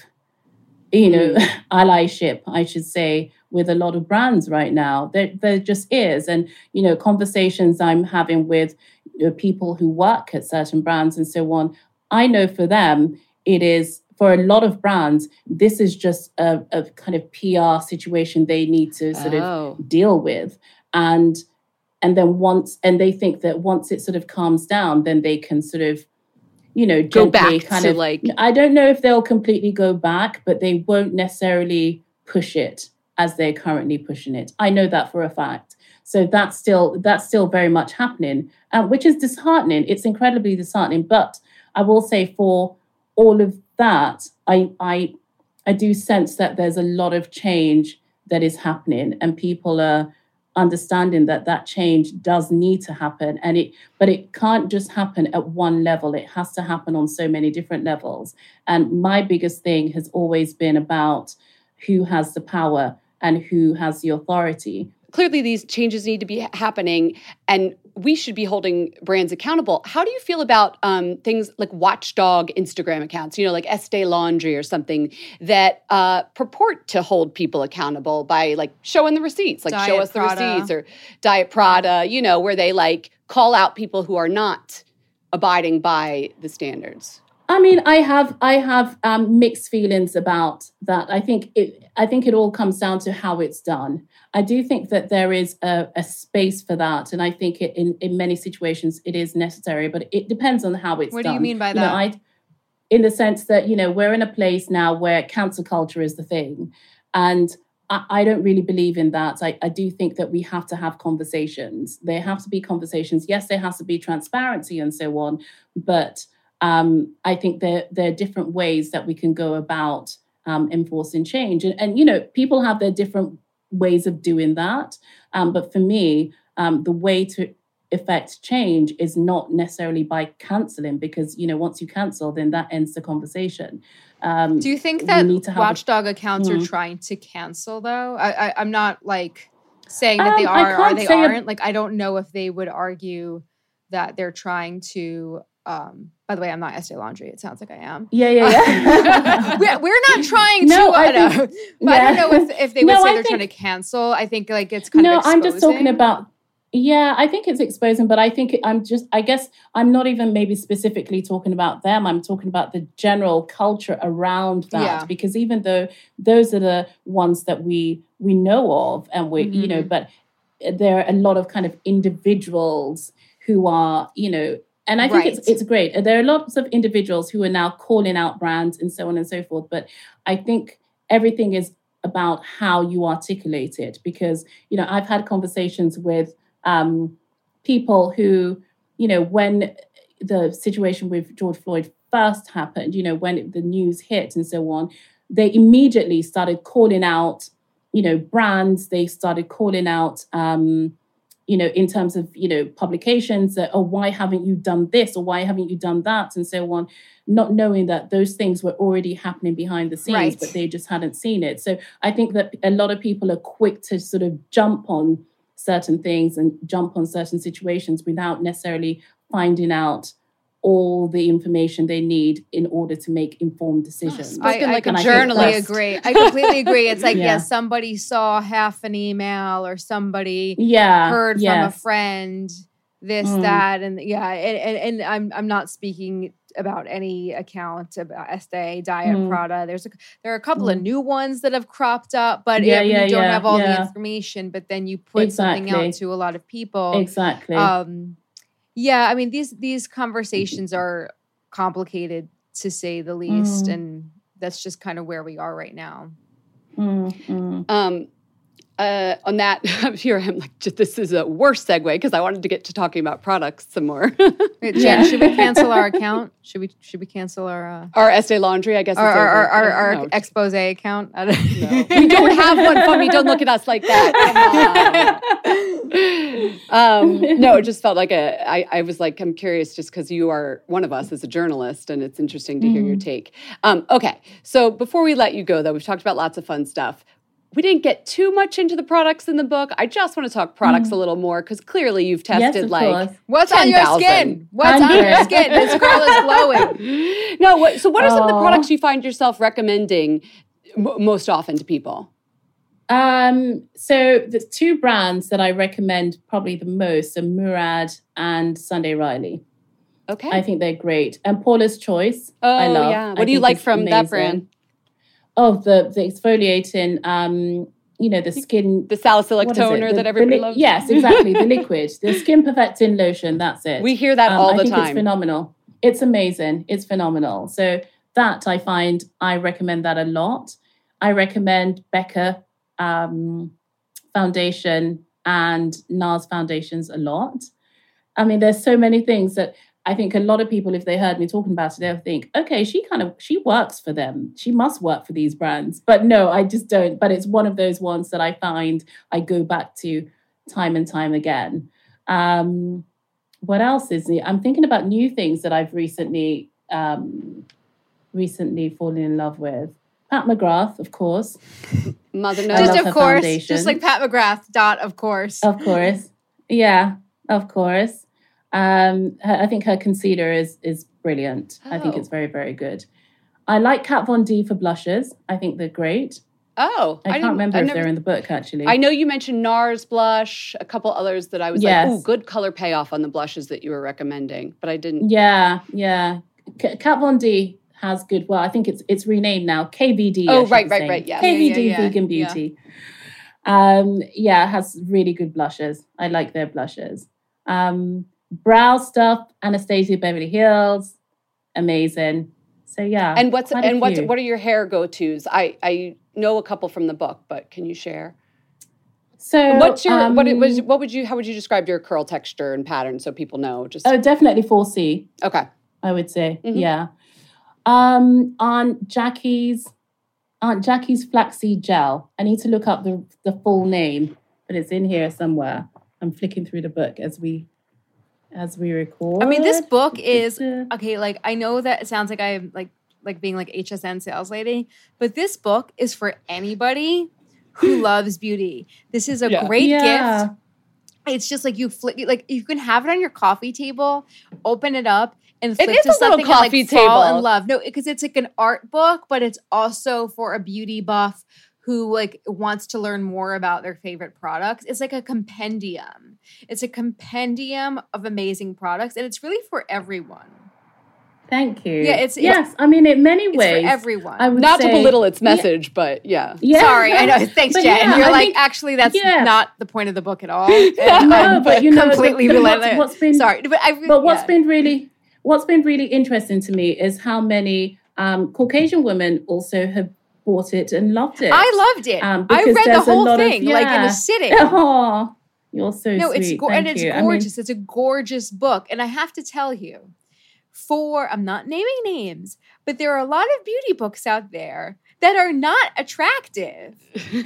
you know, mm. allyship, I should say, with a lot of brands right now. There, there just is. And, you know, conversations I'm having with you know, people who work at certain brands and so on, I know for them, it is, for a lot of brands, this is just a, a kind of P R situation they need to sort oh. of deal with. And and then once, and they think that once it sort of calms down, then they can sort of, you know, go back kind to of, like... I don't know if they'll completely go back, but they won't necessarily push it as they're currently pushing it. I know that for a fact. So that's still that's still very much happening, uh, which is disheartening. It's incredibly disheartening. But I will say for all of that, I I I do sense that there's a lot of change that is happening, and people are understanding that that change does need to happen. And it, but it can't just happen at one level. It has to happen on so many different levels. And my biggest thing has always been about who has the power and who has the authority. Clearly, these changes need to be happening, and we should be holding brands accountable. How do you feel about um, things like watchdog Instagram accounts, you know, like Estée Laundry or something that uh, purport to hold people accountable by like showing the receipts, like Diet show us Prada. the receipts, or Diet Prada, you know, where they like call out people who are not abiding by the standards? I mean, I have I have um, mixed feelings about that. I think it I think it all comes down to how it's done. I do think that there is a, a space for that, and I think it, in in many situations it is necessary. But it depends on how it's what done. What do you mean by you that? know, I, in the sense that you know we're in a place now where cancel culture is the thing, and I, I don't really believe in that. I, I do think that we have to have conversations. There have to be conversations. Yes, there has to be transparency and so on, but Um, I think there, there are different ways that we can go about um, enforcing change. And, and, you know, people have their different ways of doing that. Um, but for me, um, the way to effect change is not necessarily by cancelling, because, you know, once you cancel, then that ends the conversation. Um, Do you think that watchdog a, accounts mm-hmm. are trying to cancel, though? I, I, I'm not, like, saying that um, they are or they aren't. A- like, I don't know if they would argue that they're trying to... Um, by the way, I'm not Estée Laundry. It sounds like I am. Yeah, yeah, yeah. we're, we're not trying no, to. I, I, think, know, but yeah. I don't know if, if they would no, say I they're think, trying to cancel. I think like it's kind no, of exposing. I'm just talking about. Yeah, I think it's exposing, but I think it, I'm just. I guess I'm not even maybe specifically talking about them. I'm talking about the general culture around that, yeah. because even though those are the ones that we we know of, and we mm-hmm. you know, but there are a lot of kind of individuals who are you know. And I think right. it's it's great. There are lots of individuals who are now calling out brands and so on and so forth. But I think everything is about how you articulate it. Because, you know, I've had conversations with um, people who, you know, when the situation with George Floyd first happened, you know, when the news hit and so on, they immediately started calling out, you know, brands. They started calling out um you know, in terms of, you know, publications that, oh, why haven't you done this or why haven't you done that and so on, not knowing that those things were already happening behind the scenes, right. but they just hadn't seen it. So I think that a lot of people are quick to sort of jump on certain things and jump on certain situations without necessarily finding out all the information they need in order to make informed decisions. I, I like a journalist. agree. I completely agree. It's like, yeah. yeah, somebody saw half an email or somebody yeah, heard yes. from a friend, this, mm. that, and yeah. And, and, and I'm I'm not speaking about any account about Estee, Diet, mm. Prada. There's a, there are a couple mm. of new ones that have cropped up, but yeah, if yeah, you don't yeah, have all yeah. the information, but then you put exactly. something out to a lot of people. Exactly. Um, yeah, I mean, these these conversations are complicated to say the least, mm. and that's just kind of where we are right now. Mm, mm. Um, uh, on that, here I'm like, just, this is a worse segue because I wanted to get to talking about products some more. Wait, Jen, should we cancel our account? Should we should we cancel our uh, our Estee Laundry? I guess our it's our, over. our, our, no, our expose account. I don't no. We don't have one for me. Don't look at us like that. um, no, it just felt like a. I, I was like, I'm curious, just because you are one of us as a journalist, and it's interesting to mm. hear your take. Um, okay, so before we let you go, though, we've talked about lots of fun stuff. We didn't get too much into the products in the book. I just want to talk products mm. a little more because clearly you've tested yes, like course. What's ten, on your thousand. Skin? What's on your skin? This girl is glowing. No, what, so what are some of the Aww. products you find yourself recommending m- most often to people? Um, so the two brands that I recommend probably the most are Murad and Sunday Riley. Okay. I think they're great. And Paula's Choice, oh, I love. yeah. What I do you like from amazing. that brand? Oh, the, the exfoliating, um, you know, the skin... The salicylic toner the, that everybody the, loves? Yes, exactly. The liquid. The skin perfecting lotion, that's it. We hear that um, all I the think time. It's phenomenal. It's amazing. It's phenomenal. So that I find, I recommend that a lot. I recommend Becca um, foundation and NARS foundations a lot. I mean, there's so many things that I think a lot of people, if they heard me talking about it, they'll think, okay, she kind of, she works for them. She must work for these brands. But no, I just don't. But it's one of those ones that I find I go back to time and time again. Um, what else is new? I'm thinking about new things that I've recently, um, recently fallen in love with. Pat McGrath, of course. Mother knows. Just of course. Foundation. Just like Pat McGrath, dot, of course. Of course. Yeah, of course. Um, her, I think her concealer is is brilliant. Oh. I think it's very, very good. I like Kat Von D for blushes. I think they're great. Oh, I, I can't remember I if never, they're in the book, actually. I know you mentioned NARS blush, a couple others that I was yes. like, ooh, good color payoff on the blushes that you were recommending, but I didn't. Yeah, yeah. Kat Von D has good, well, I think it's it's renamed now, K V D. Oh, right, right, say. right, yeah. K V D yeah, yeah, yeah. Vegan Beauty. Yeah. Um, yeah, has really good blushes. I like their blushes. Um, brow stuff, Anastasia Beverly Hills, amazing. So yeah. And what's and what what are your hair go-tos? I I know a couple from the book, but can you share? So what's your um, what it was what would you how would you describe your curl texture and pattern so people know? Just oh, definitely four C. Okay, I would say mm-hmm. yeah. Um, Aunt Jackie's Aunt Jackie's flaxseed gel. I need to look up the the full name, but it's in here somewhere. I'm flicking through the book as we. As we record. I mean, this book is okay. Like, I know that it sounds like I'm like like being like H S N sales lady, but this book is for anybody who loves beauty. This is a yeah. great yeah. gift. It's just like you flip, like you can have it on your coffee table, open it up, and flip it is to a something little coffee and like fall table. in love. No, because it's like an art book, but it's also for a beauty buff who like wants to learn more about their favorite products. It's like a compendium. It's a compendium of amazing products, and it's really for everyone. Thank you. Yeah, it's yes. It's, I mean, in many ways, it's for everyone. I would not say, to belittle its message, yeah. but yeah. yeah. Sorry, I know. Thanks, Jen. Yeah, You're I like, think, actually, that's yeah. not the point of the book at all. And no, I'm but you know, completely but what's, what's been sorry, but I. But what's yeah. been really, what's been really interesting to me is how many um, Caucasian women also have bought it and loved it. I loved it. Um, I read the whole thing of, yeah. like in a sitting. Oh, you're so no, sweet. it's go- and it's you. gorgeous. I mean, it's a gorgeous book, and I have to tell you, for I'm not naming names, but there are a lot of beauty books out there that are not attractive, and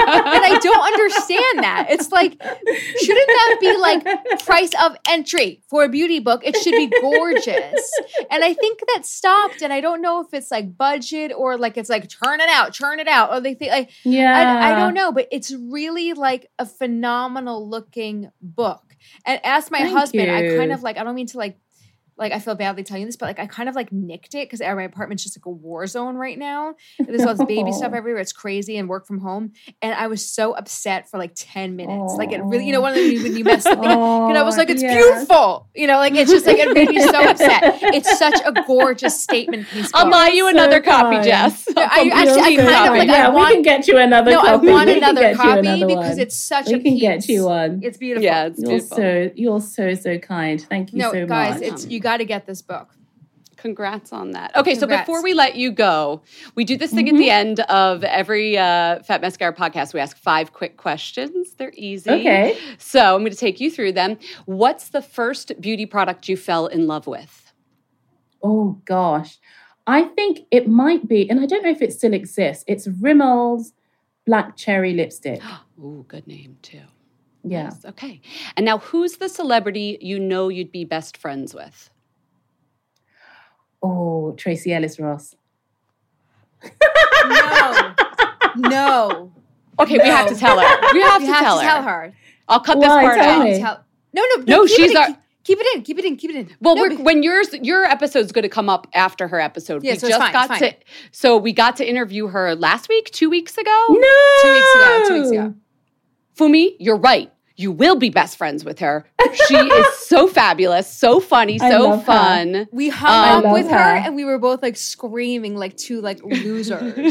I don't understand that. It's like, shouldn't that be like price of entry for a beauty book? It should be gorgeous, and I think that stopped. And I don't know if it's like budget or like it's like churn it out, churn it out, or they think like yeah, I, I don't know, but it's really like a phenomenal looking book. And ask my Thank husband, you. I kind of like I don't mean to like. like, I feel badly telling you this, but like, I kind of like nicked it because my apartment's just like a war zone right now. There's all this baby stuff everywhere. It's crazy and work from home. And I was so upset for like ten minutes. Aww. Like it really, you know, one of the, when you mess the thing up, and I was like, it's yes. beautiful. You know, like it's just like, it made me so upset. It's such a gorgeous statement piece. I'll buy you so another fun. copy, Jess. No, I, actually, I kind of like, yeah, I want, we can get you another no, copy. I want we another copy another because one. it's such we a We can piece. get you one. It's beautiful. Yeah, it's you're beautiful. so, you're so, so kind. Thank you no, so guys, much. it's you got to get this book. Congrats on that. Okay, Congrats. So before we let you go, we do this thing mm-hmm. at the end of every uh, Fat Mascara podcast. We ask five quick questions. They're easy. Okay. So I'm going to take you through them. What's the first beauty product you fell in love with? Oh, gosh. I think it might be, and I don't know if it still exists, it's Rimmel's Black Cherry Lipstick. Ooh, good name, too. Yeah. Yes, okay. And now, who's the celebrity you know you'd be best friends with? Oh, Tracy Ellis Ross. No. No. Okay, no. we have to tell her. We have, we to, have tell to her. tell her. I'll cut Why? this part Tell out. me. Tell, no, no, no. No, keep she's it our... in, keep it in. Keep it in. Keep it in. Well, no, we're, when yours, your episode's going to come up after her episode. Yeah, we so just it's fine, got it's to, fine. so we got to interview her last week, two weeks ago. No, two weeks ago. Two weeks ago. Fumi, you're right. You will be best friends with her. She is so fabulous, so funny, so fun. Her. We hung Um, up with her. her and we were both like screaming like two like losers.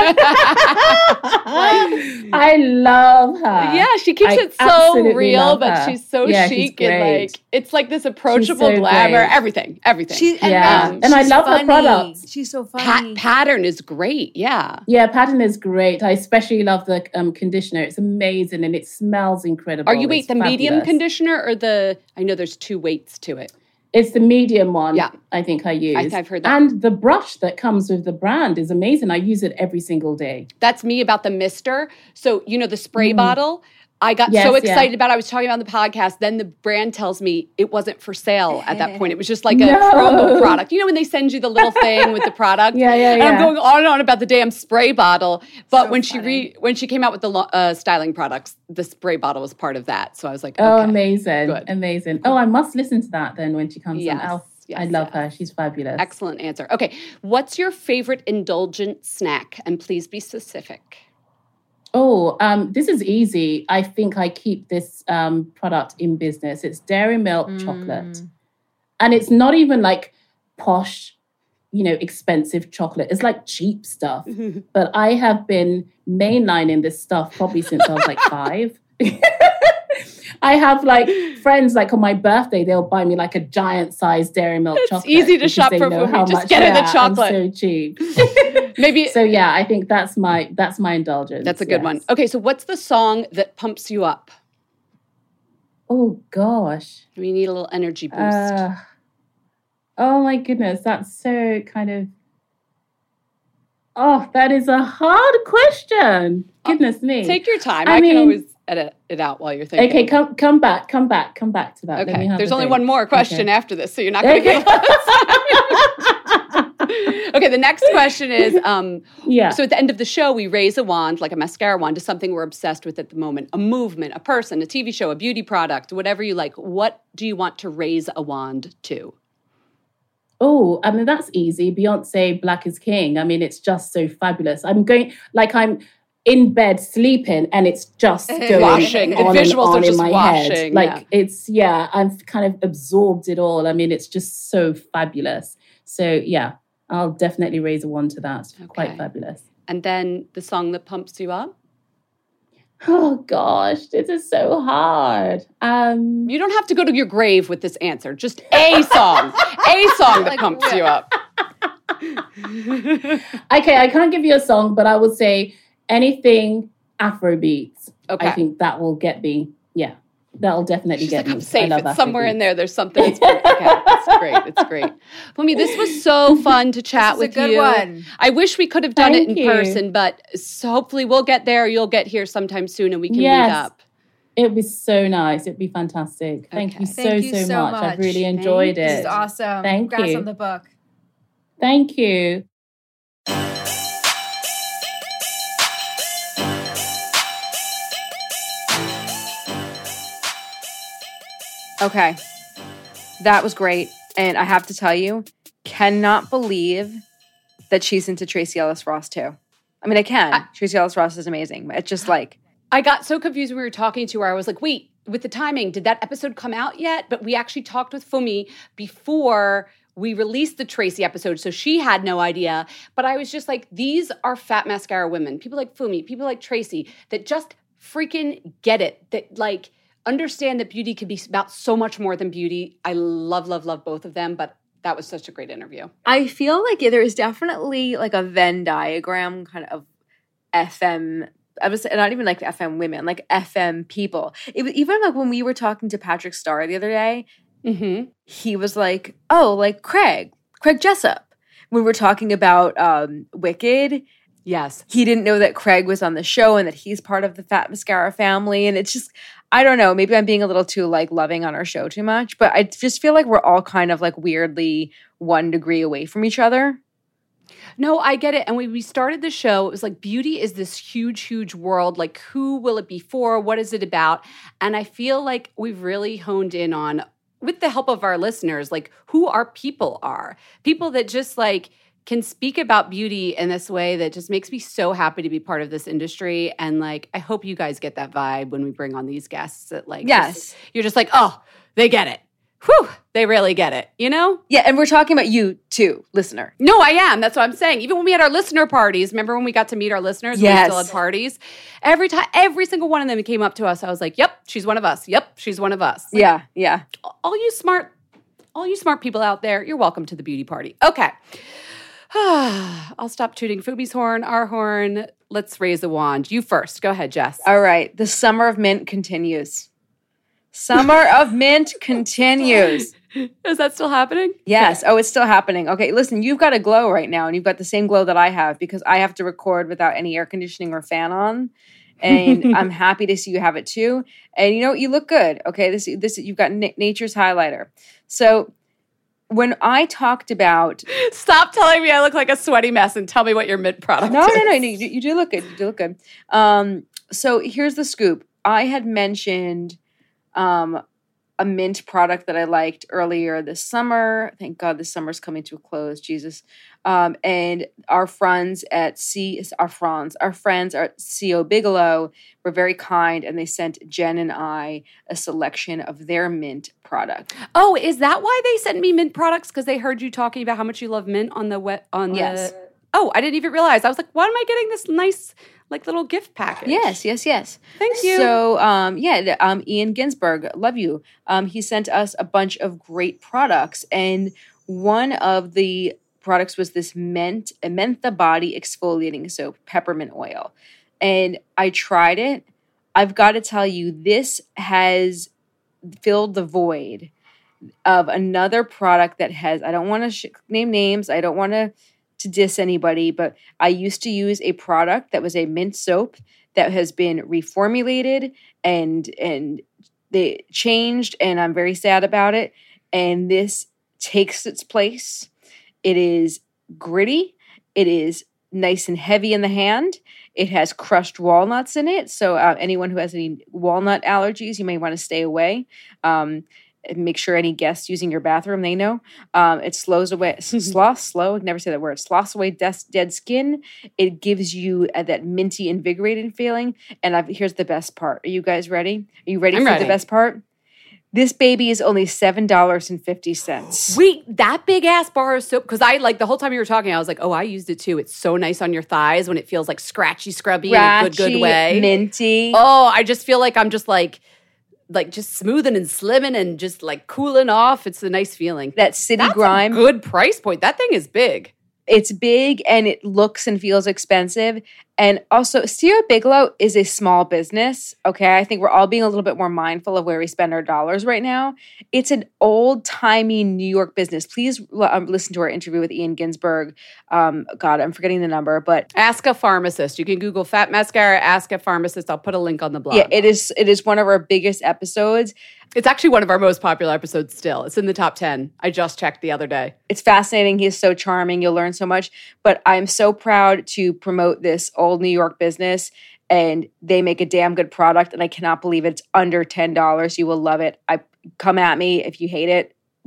I love her. Yeah, she keeps I it so absolutely real, love but her. she's so yeah, chic she's and great. like it's like this approachable so glamour, great. everything, everything. She, and Yeah. um, And I she's love her funny. products. She's so funny. Pat- pattern is great. Yeah. Yeah, pattern is great. I especially love the um, conditioner. It's amazing and it smells incredible. Are you wait it's the fabulous. medium conditioner or the? I know there's two weights to it. It's the medium one. Yeah. I think I use. I, I've heard that. And the brush that comes with the brand is amazing. I use it every single day. That's me about the mister. So, you know, the spray Mm. bottle, I got Yes, so yeah. excited about it. I was talking about on the podcast. Then the brand tells me it wasn't for sale at that point. It was just like a No. promo product. You know, when they send you the little thing with the product? Yeah, yeah, And I'm yeah. going on and on about the damn spray bottle. But So when she funny. re- when she came out with the lo- uh, styling products, the spray bottle was part of that. So I was like, Oh, okay. amazing. Good. Amazing. Oh, I must listen to that then when she comes Yes, on. Oh, yes, I love yes. her. She's fabulous. Excellent answer. Okay. What's your favorite indulgent snack? And please be specific. Oh, um, this is easy. I think I keep this um, product in business. It's Dairy Milk Mm. chocolate. And it's not even like posh, you know, expensive chocolate. It's like cheap stuff. But I have been mainlining this stuff probably since I was like five. I have like friends like on my birthday, they'll buy me like a giant size Dairy Milk It's chocolate. easy to because shop they for know Fumi. how Just much- get her the yeah, chocolate. I'm so cheap. Maybe So yeah, I think that's my that's my indulgence. that's a good yes. one. Okay. So what's the song that pumps you up? Oh gosh. We need a little energy boost. Uh, oh my goodness, that's so kind of. Oh, that is a hard question. Goodness me. Take your time. I I, mean- can always edit it out while you're thinking. Okay, come come back, come back, come back to that. Let me Okay. have There's a only think. one more question Okay. after this, so you're not going to Okay. get Okay, the next question is um, Yeah. so at the end of the show, we raise a wand, like a mascara wand, to something we're obsessed with at the moment, a movement, a person, a T V show, a beauty product, whatever you like. What do you want to raise a wand to? Oh, I mean, that's easy. Beyonce, Black is King. I mean, it's just so fabulous. I'm going, like, I'm in bed sleeping and it's just going Washing. The on visuals and on are in just my washing, head. Like, yeah. it's, yeah, I've kind of absorbed it all. I mean, it's just so fabulous. So, yeah, I'll definitely raise a wand to that. Okay. Quite fabulous. And then the song that pumps you up? Oh, gosh, this is so hard. Um, You don't have to go to your grave with this answer. Just a song. a song that Like, pumps yeah. you up. okay, I can't give you a song, but I would say anything Afrobeats. Okay. I think that will get me. Yeah, that'll definitely She's get like, me. I'm safe. I love It's somewhere Afrobeats. in there. There's something. It's great. Okay. It's great. It's great. Fumi, this was so fun to chat This is a with good you. one. I wish we could have done Thank it in you. person, but so hopefully we'll get there. You'll get here sometime soon and we can Yes. meet up. It'd be so nice. It'd be fantastic. Thank Okay. you so, Thank you so, so much. much. I've really Thank enjoyed you. it. This is awesome. Thank Congrats you. on the book. Thank you. Okay. That was great. And I have to tell you, cannot believe that she's into Tracee Ellis Ross too. I mean, I can. I, Tracee Ellis Ross is amazing. It's just like... I got so confused when we were talking to her. I was like, wait, with the timing, did that episode come out yet? But we actually talked with Fumi before we released the Tracee episode, so she had no idea. But I was just like, these are fat mascara women. People like Fumi, people like Tracee, that just freaking get it. That like... understand that beauty can be about so much more than beauty. I love, love, love both of them, but that was such a great interview. I feel like there is definitely like a Venn diagram kind of F M, I was not even like F M women, like F M people. It, even like when we were talking to Patrick Starr the other day, mm-hmm. he was like, oh, like Craig, Craig Jessup. When we were talking about um, Wicked, yes, he didn't know that Craig was on the show and that he's part of the Fat Mascara family. And it's just, I don't know, maybe I'm being a little too like loving on our show too much, but I just feel like we're all kind of like weirdly one degree away from each other. No, I get it. And when we started the show, it was like beauty is this huge, huge world. Like, who will it be for? What is it about? And I feel like we've really honed in on, with the help of our listeners, like who our people are. People that just like can speak about beauty in this way that just makes me so happy to be part of this industry. And like, I hope you guys get that vibe when we bring on these guests that like, yes, just, you're just like, oh, they get it. Whew, they really get it, you know? Yeah, and we're talking about you too, listener. No, I am. That's what I'm saying. Even when we had our listener parties, remember when we got to meet our listeners? Yes. When we still had parties? Every time, every single one of them came up to us. I was like, yep, she's one of us. Yep, she's one of us. Like, yeah, yeah. All you smart, all you smart people out there, you're welcome to the beauty party. Okay. I'll stop tooting Fumi's horn, our horn. Let's raise a wand. You first. Go ahead, Jess. All right. The summer of mint continues. Summer of mint continues. Is that still happening? Yes. Oh, it's still happening. Okay, listen, you've got a glow right now, and you've got the same glow that I have because I have to record without any air conditioning or fan on. And I'm happy to see you have it too. And you know, you look good. Okay, this this you've got na- nature's highlighter. So when I talked about... Stop telling me I look like a sweaty mess and tell me what your mint product no, is. No, no, no. You, you do look good. You do look good. Um, so here's the scoop. I had mentioned um, a mint product that I liked earlier this summer. Thank God this summer's coming to a close. Jesus. Um, and our friends at C... Our friends, our friends at C O Bigelow were very kind, and they sent Jen and I a selection of their mint product. Oh, is that why they sent me mint products? Because they heard you talking about how much you love mint on the wet on yes. the. Oh, I didn't even realize. I was like, why am I getting this nice like little gift package? Yes, yes, yes. Thank you. So, um, yeah, um, Ian Ginsberg, love you. Um, he sent us a bunch of great products, and one of the products was this Ment Mentha Body Exfoliating Soap, peppermint oil. And I tried it. I've got to tell you, this has filled the void of another product that has, I don't want to sh- name names. I don't want to to diss anybody, but I used to use a product that was a mint soap that has been reformulated and and they changed, and I'm very sad about it. And this takes its place. It is gritty. It is nice and heavy in the hand. It has crushed walnuts in it. So uh, anyone who has any walnut allergies, you may want to stay away. Um, and make sure any guests using your bathroom, they know. Um, it slows away, slow, slow, I can never say that word, sloths away des- dead skin. It gives you uh, that minty, invigorated feeling. And I've, here's the best part. Are you guys ready? Are you ready I'm for ready. the best part? This baby is only seven dollars and fifty cents. Wait, that big ass bar of soap? Because I, like, the whole time you were talking, I was like, oh, I used it too. It's so nice on your thighs when it feels like scratchy, scrubby Scratchy, in a good, good way. Minty. Oh, I just feel like I'm just like, like just smoothing and slimming and just like cooling off. It's a nice feeling. That city That's grime. A good price point. That thing is big. It's big and it looks and feels expensive. And also, C O Bigelow is a small business, okay? I think we're all being a little bit more mindful of where we spend our dollars right now. It's an old-timey New York business. Please um, listen to our interview with Ian Ginsberg. Um, God, I'm forgetting the number, but... Ask a Pharmacist. You can Google Fat Mascara, Ask a Pharmacist. I'll put a link on the blog. Yeah, it is, it is one of our biggest episodes. It's actually one of our most popular episodes still. It's in the top ten. I just checked the other day. It's fascinating. He's so charming. You'll learn so much. But I'm so proud to promote this old New York business, and they make a damn good product, and I cannot believe it's under ten dollars. You will love it. I come at me if you hate it.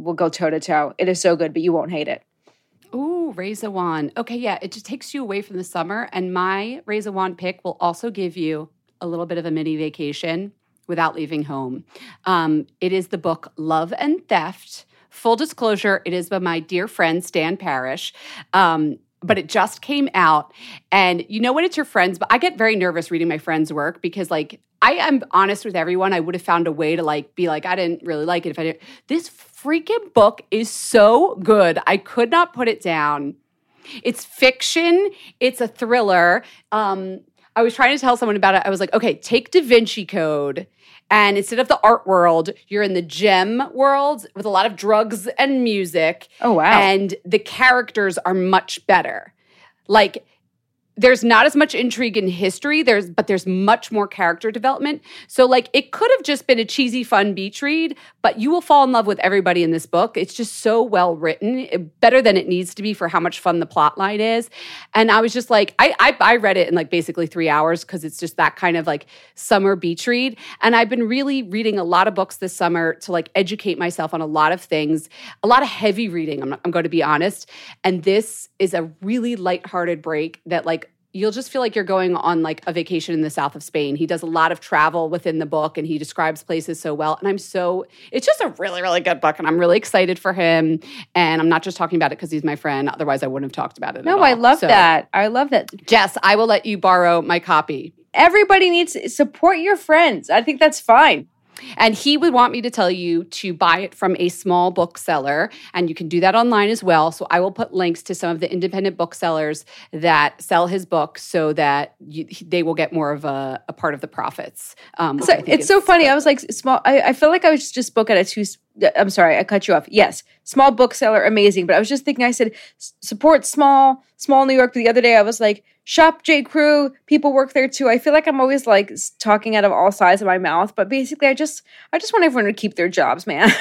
will go toe to toe. It is so good, but you won't hate it. Ooh, Raise a Wand. Okay, yeah, it just takes you away from the summer. And my Raise a Wand pick will also give you a little bit of a mini vacation without leaving home. Um, it is the book Love and Theft. Full disclosure, it is by my dear friend Stan Parrish. Um, but it just came out. And you know when it's your friends, but I get very nervous reading my friends' work because like I am honest with everyone. I would have found a way to like be like, I didn't really like it if I didn't. This freaking book is so good. I could not put it down. It's fiction. It's a thriller. Um, I was trying to tell someone about it. I was like, okay, take Da Vinci Code. And instead of the art world, you're in the gem world with a lot of drugs and music. Oh, wow. And the characters are much better. Like, there's not as much intrigue in history, there's but there's much more character development. So, like, it could have just been a cheesy, fun beach read, but you will fall in love with everybody in this book. It's just so well written, better than it needs to be for how much fun the plot line is. And I was just like, I I, I read it in like basically three hours because it's just that kind of like summer beach read. And I've been really reading a lot of books this summer to like educate myself on a lot of things, a lot of heavy reading, I'm, not, I'm going to be honest. And this is a really lighthearted break that like, you'll just feel like you're going on like a vacation in the south of Spain. He does a lot of travel within the book and he describes places so well. And I'm so, it's just a really, really good book. And I'm really excited for him. And I'm not just talking about it because he's my friend. Otherwise, I wouldn't have talked about it No, at all. I love so, that. I love that. Jess, I will let you borrow my copy. Everybody needs to support your friends. I think that's fine. And he would want me to tell you to buy it from a small bookseller, and you can do that online as well. So I will put links to some of the independent booksellers that sell his book so that you, they will get more of a, a part of the profits. Um, so it's so funny. I was like, small. I, I feel like I was just spoke at a two. I'm sorry, I cut you off. Yes, small bookseller, amazing. But I was just thinking, I said, support small, small New York. But the other day I was like, shop J. Crew, people work there too. I feel like I'm always like talking out of all sides of my mouth. But basically, I just, I just want everyone to keep their jobs, man.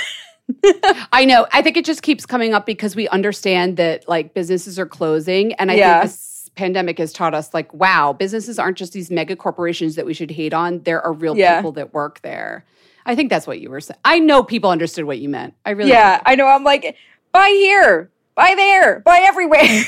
I know. I think it just keeps coming up because we understand that like businesses are closing. And I yeah. think this pandemic has taught us like, wow, businesses aren't just these mega corporations that we should hate on. There are real yeah. people that work there. I think that's what you were saying. I know people understood what you meant. I really Yeah, do. I know. I'm like, buy here, buy there, buy everywhere.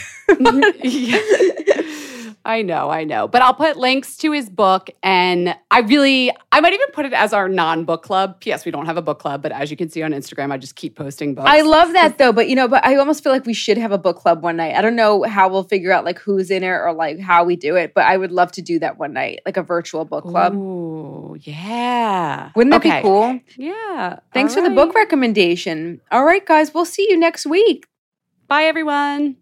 I know, I know. But I'll put links to his book, and I really, I might even put it as our non-book club. P S. We don't have a book club, but as you can see on Instagram, I just keep posting books. I love that though, but you know, but I almost feel like we should have a book club one night. I don't know how we'll figure out like who's in it or like how we do it, but I would love to do that one night, like a virtual book club. Ooh, yeah. Wouldn't that okay. be cool? Yeah. Thanks All for right. the book recommendation. All right, guys, we'll see you next week. Bye, everyone.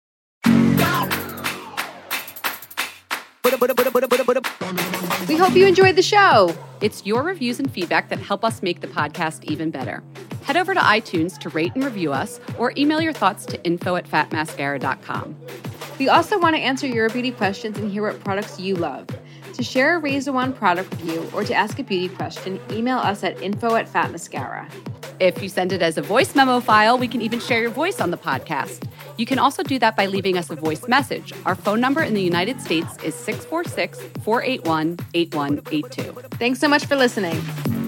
We hope you enjoyed the show. It's your reviews and feedback that help us make the podcast even better. Head over to iTunes to rate and review us or email your thoughts to info at fat mascara dot com. We also want to answer your beauty questions and hear what products you love. To share a Raise a Wand product review or to ask a beauty question, email us at info at fat mascara. If you send it as a voice memo file, we can even share your voice on the podcast. You can also do that by leaving us a voice message. Our phone number in the United States is six four six, four eight one, eight one eight two. Thanks so much for listening.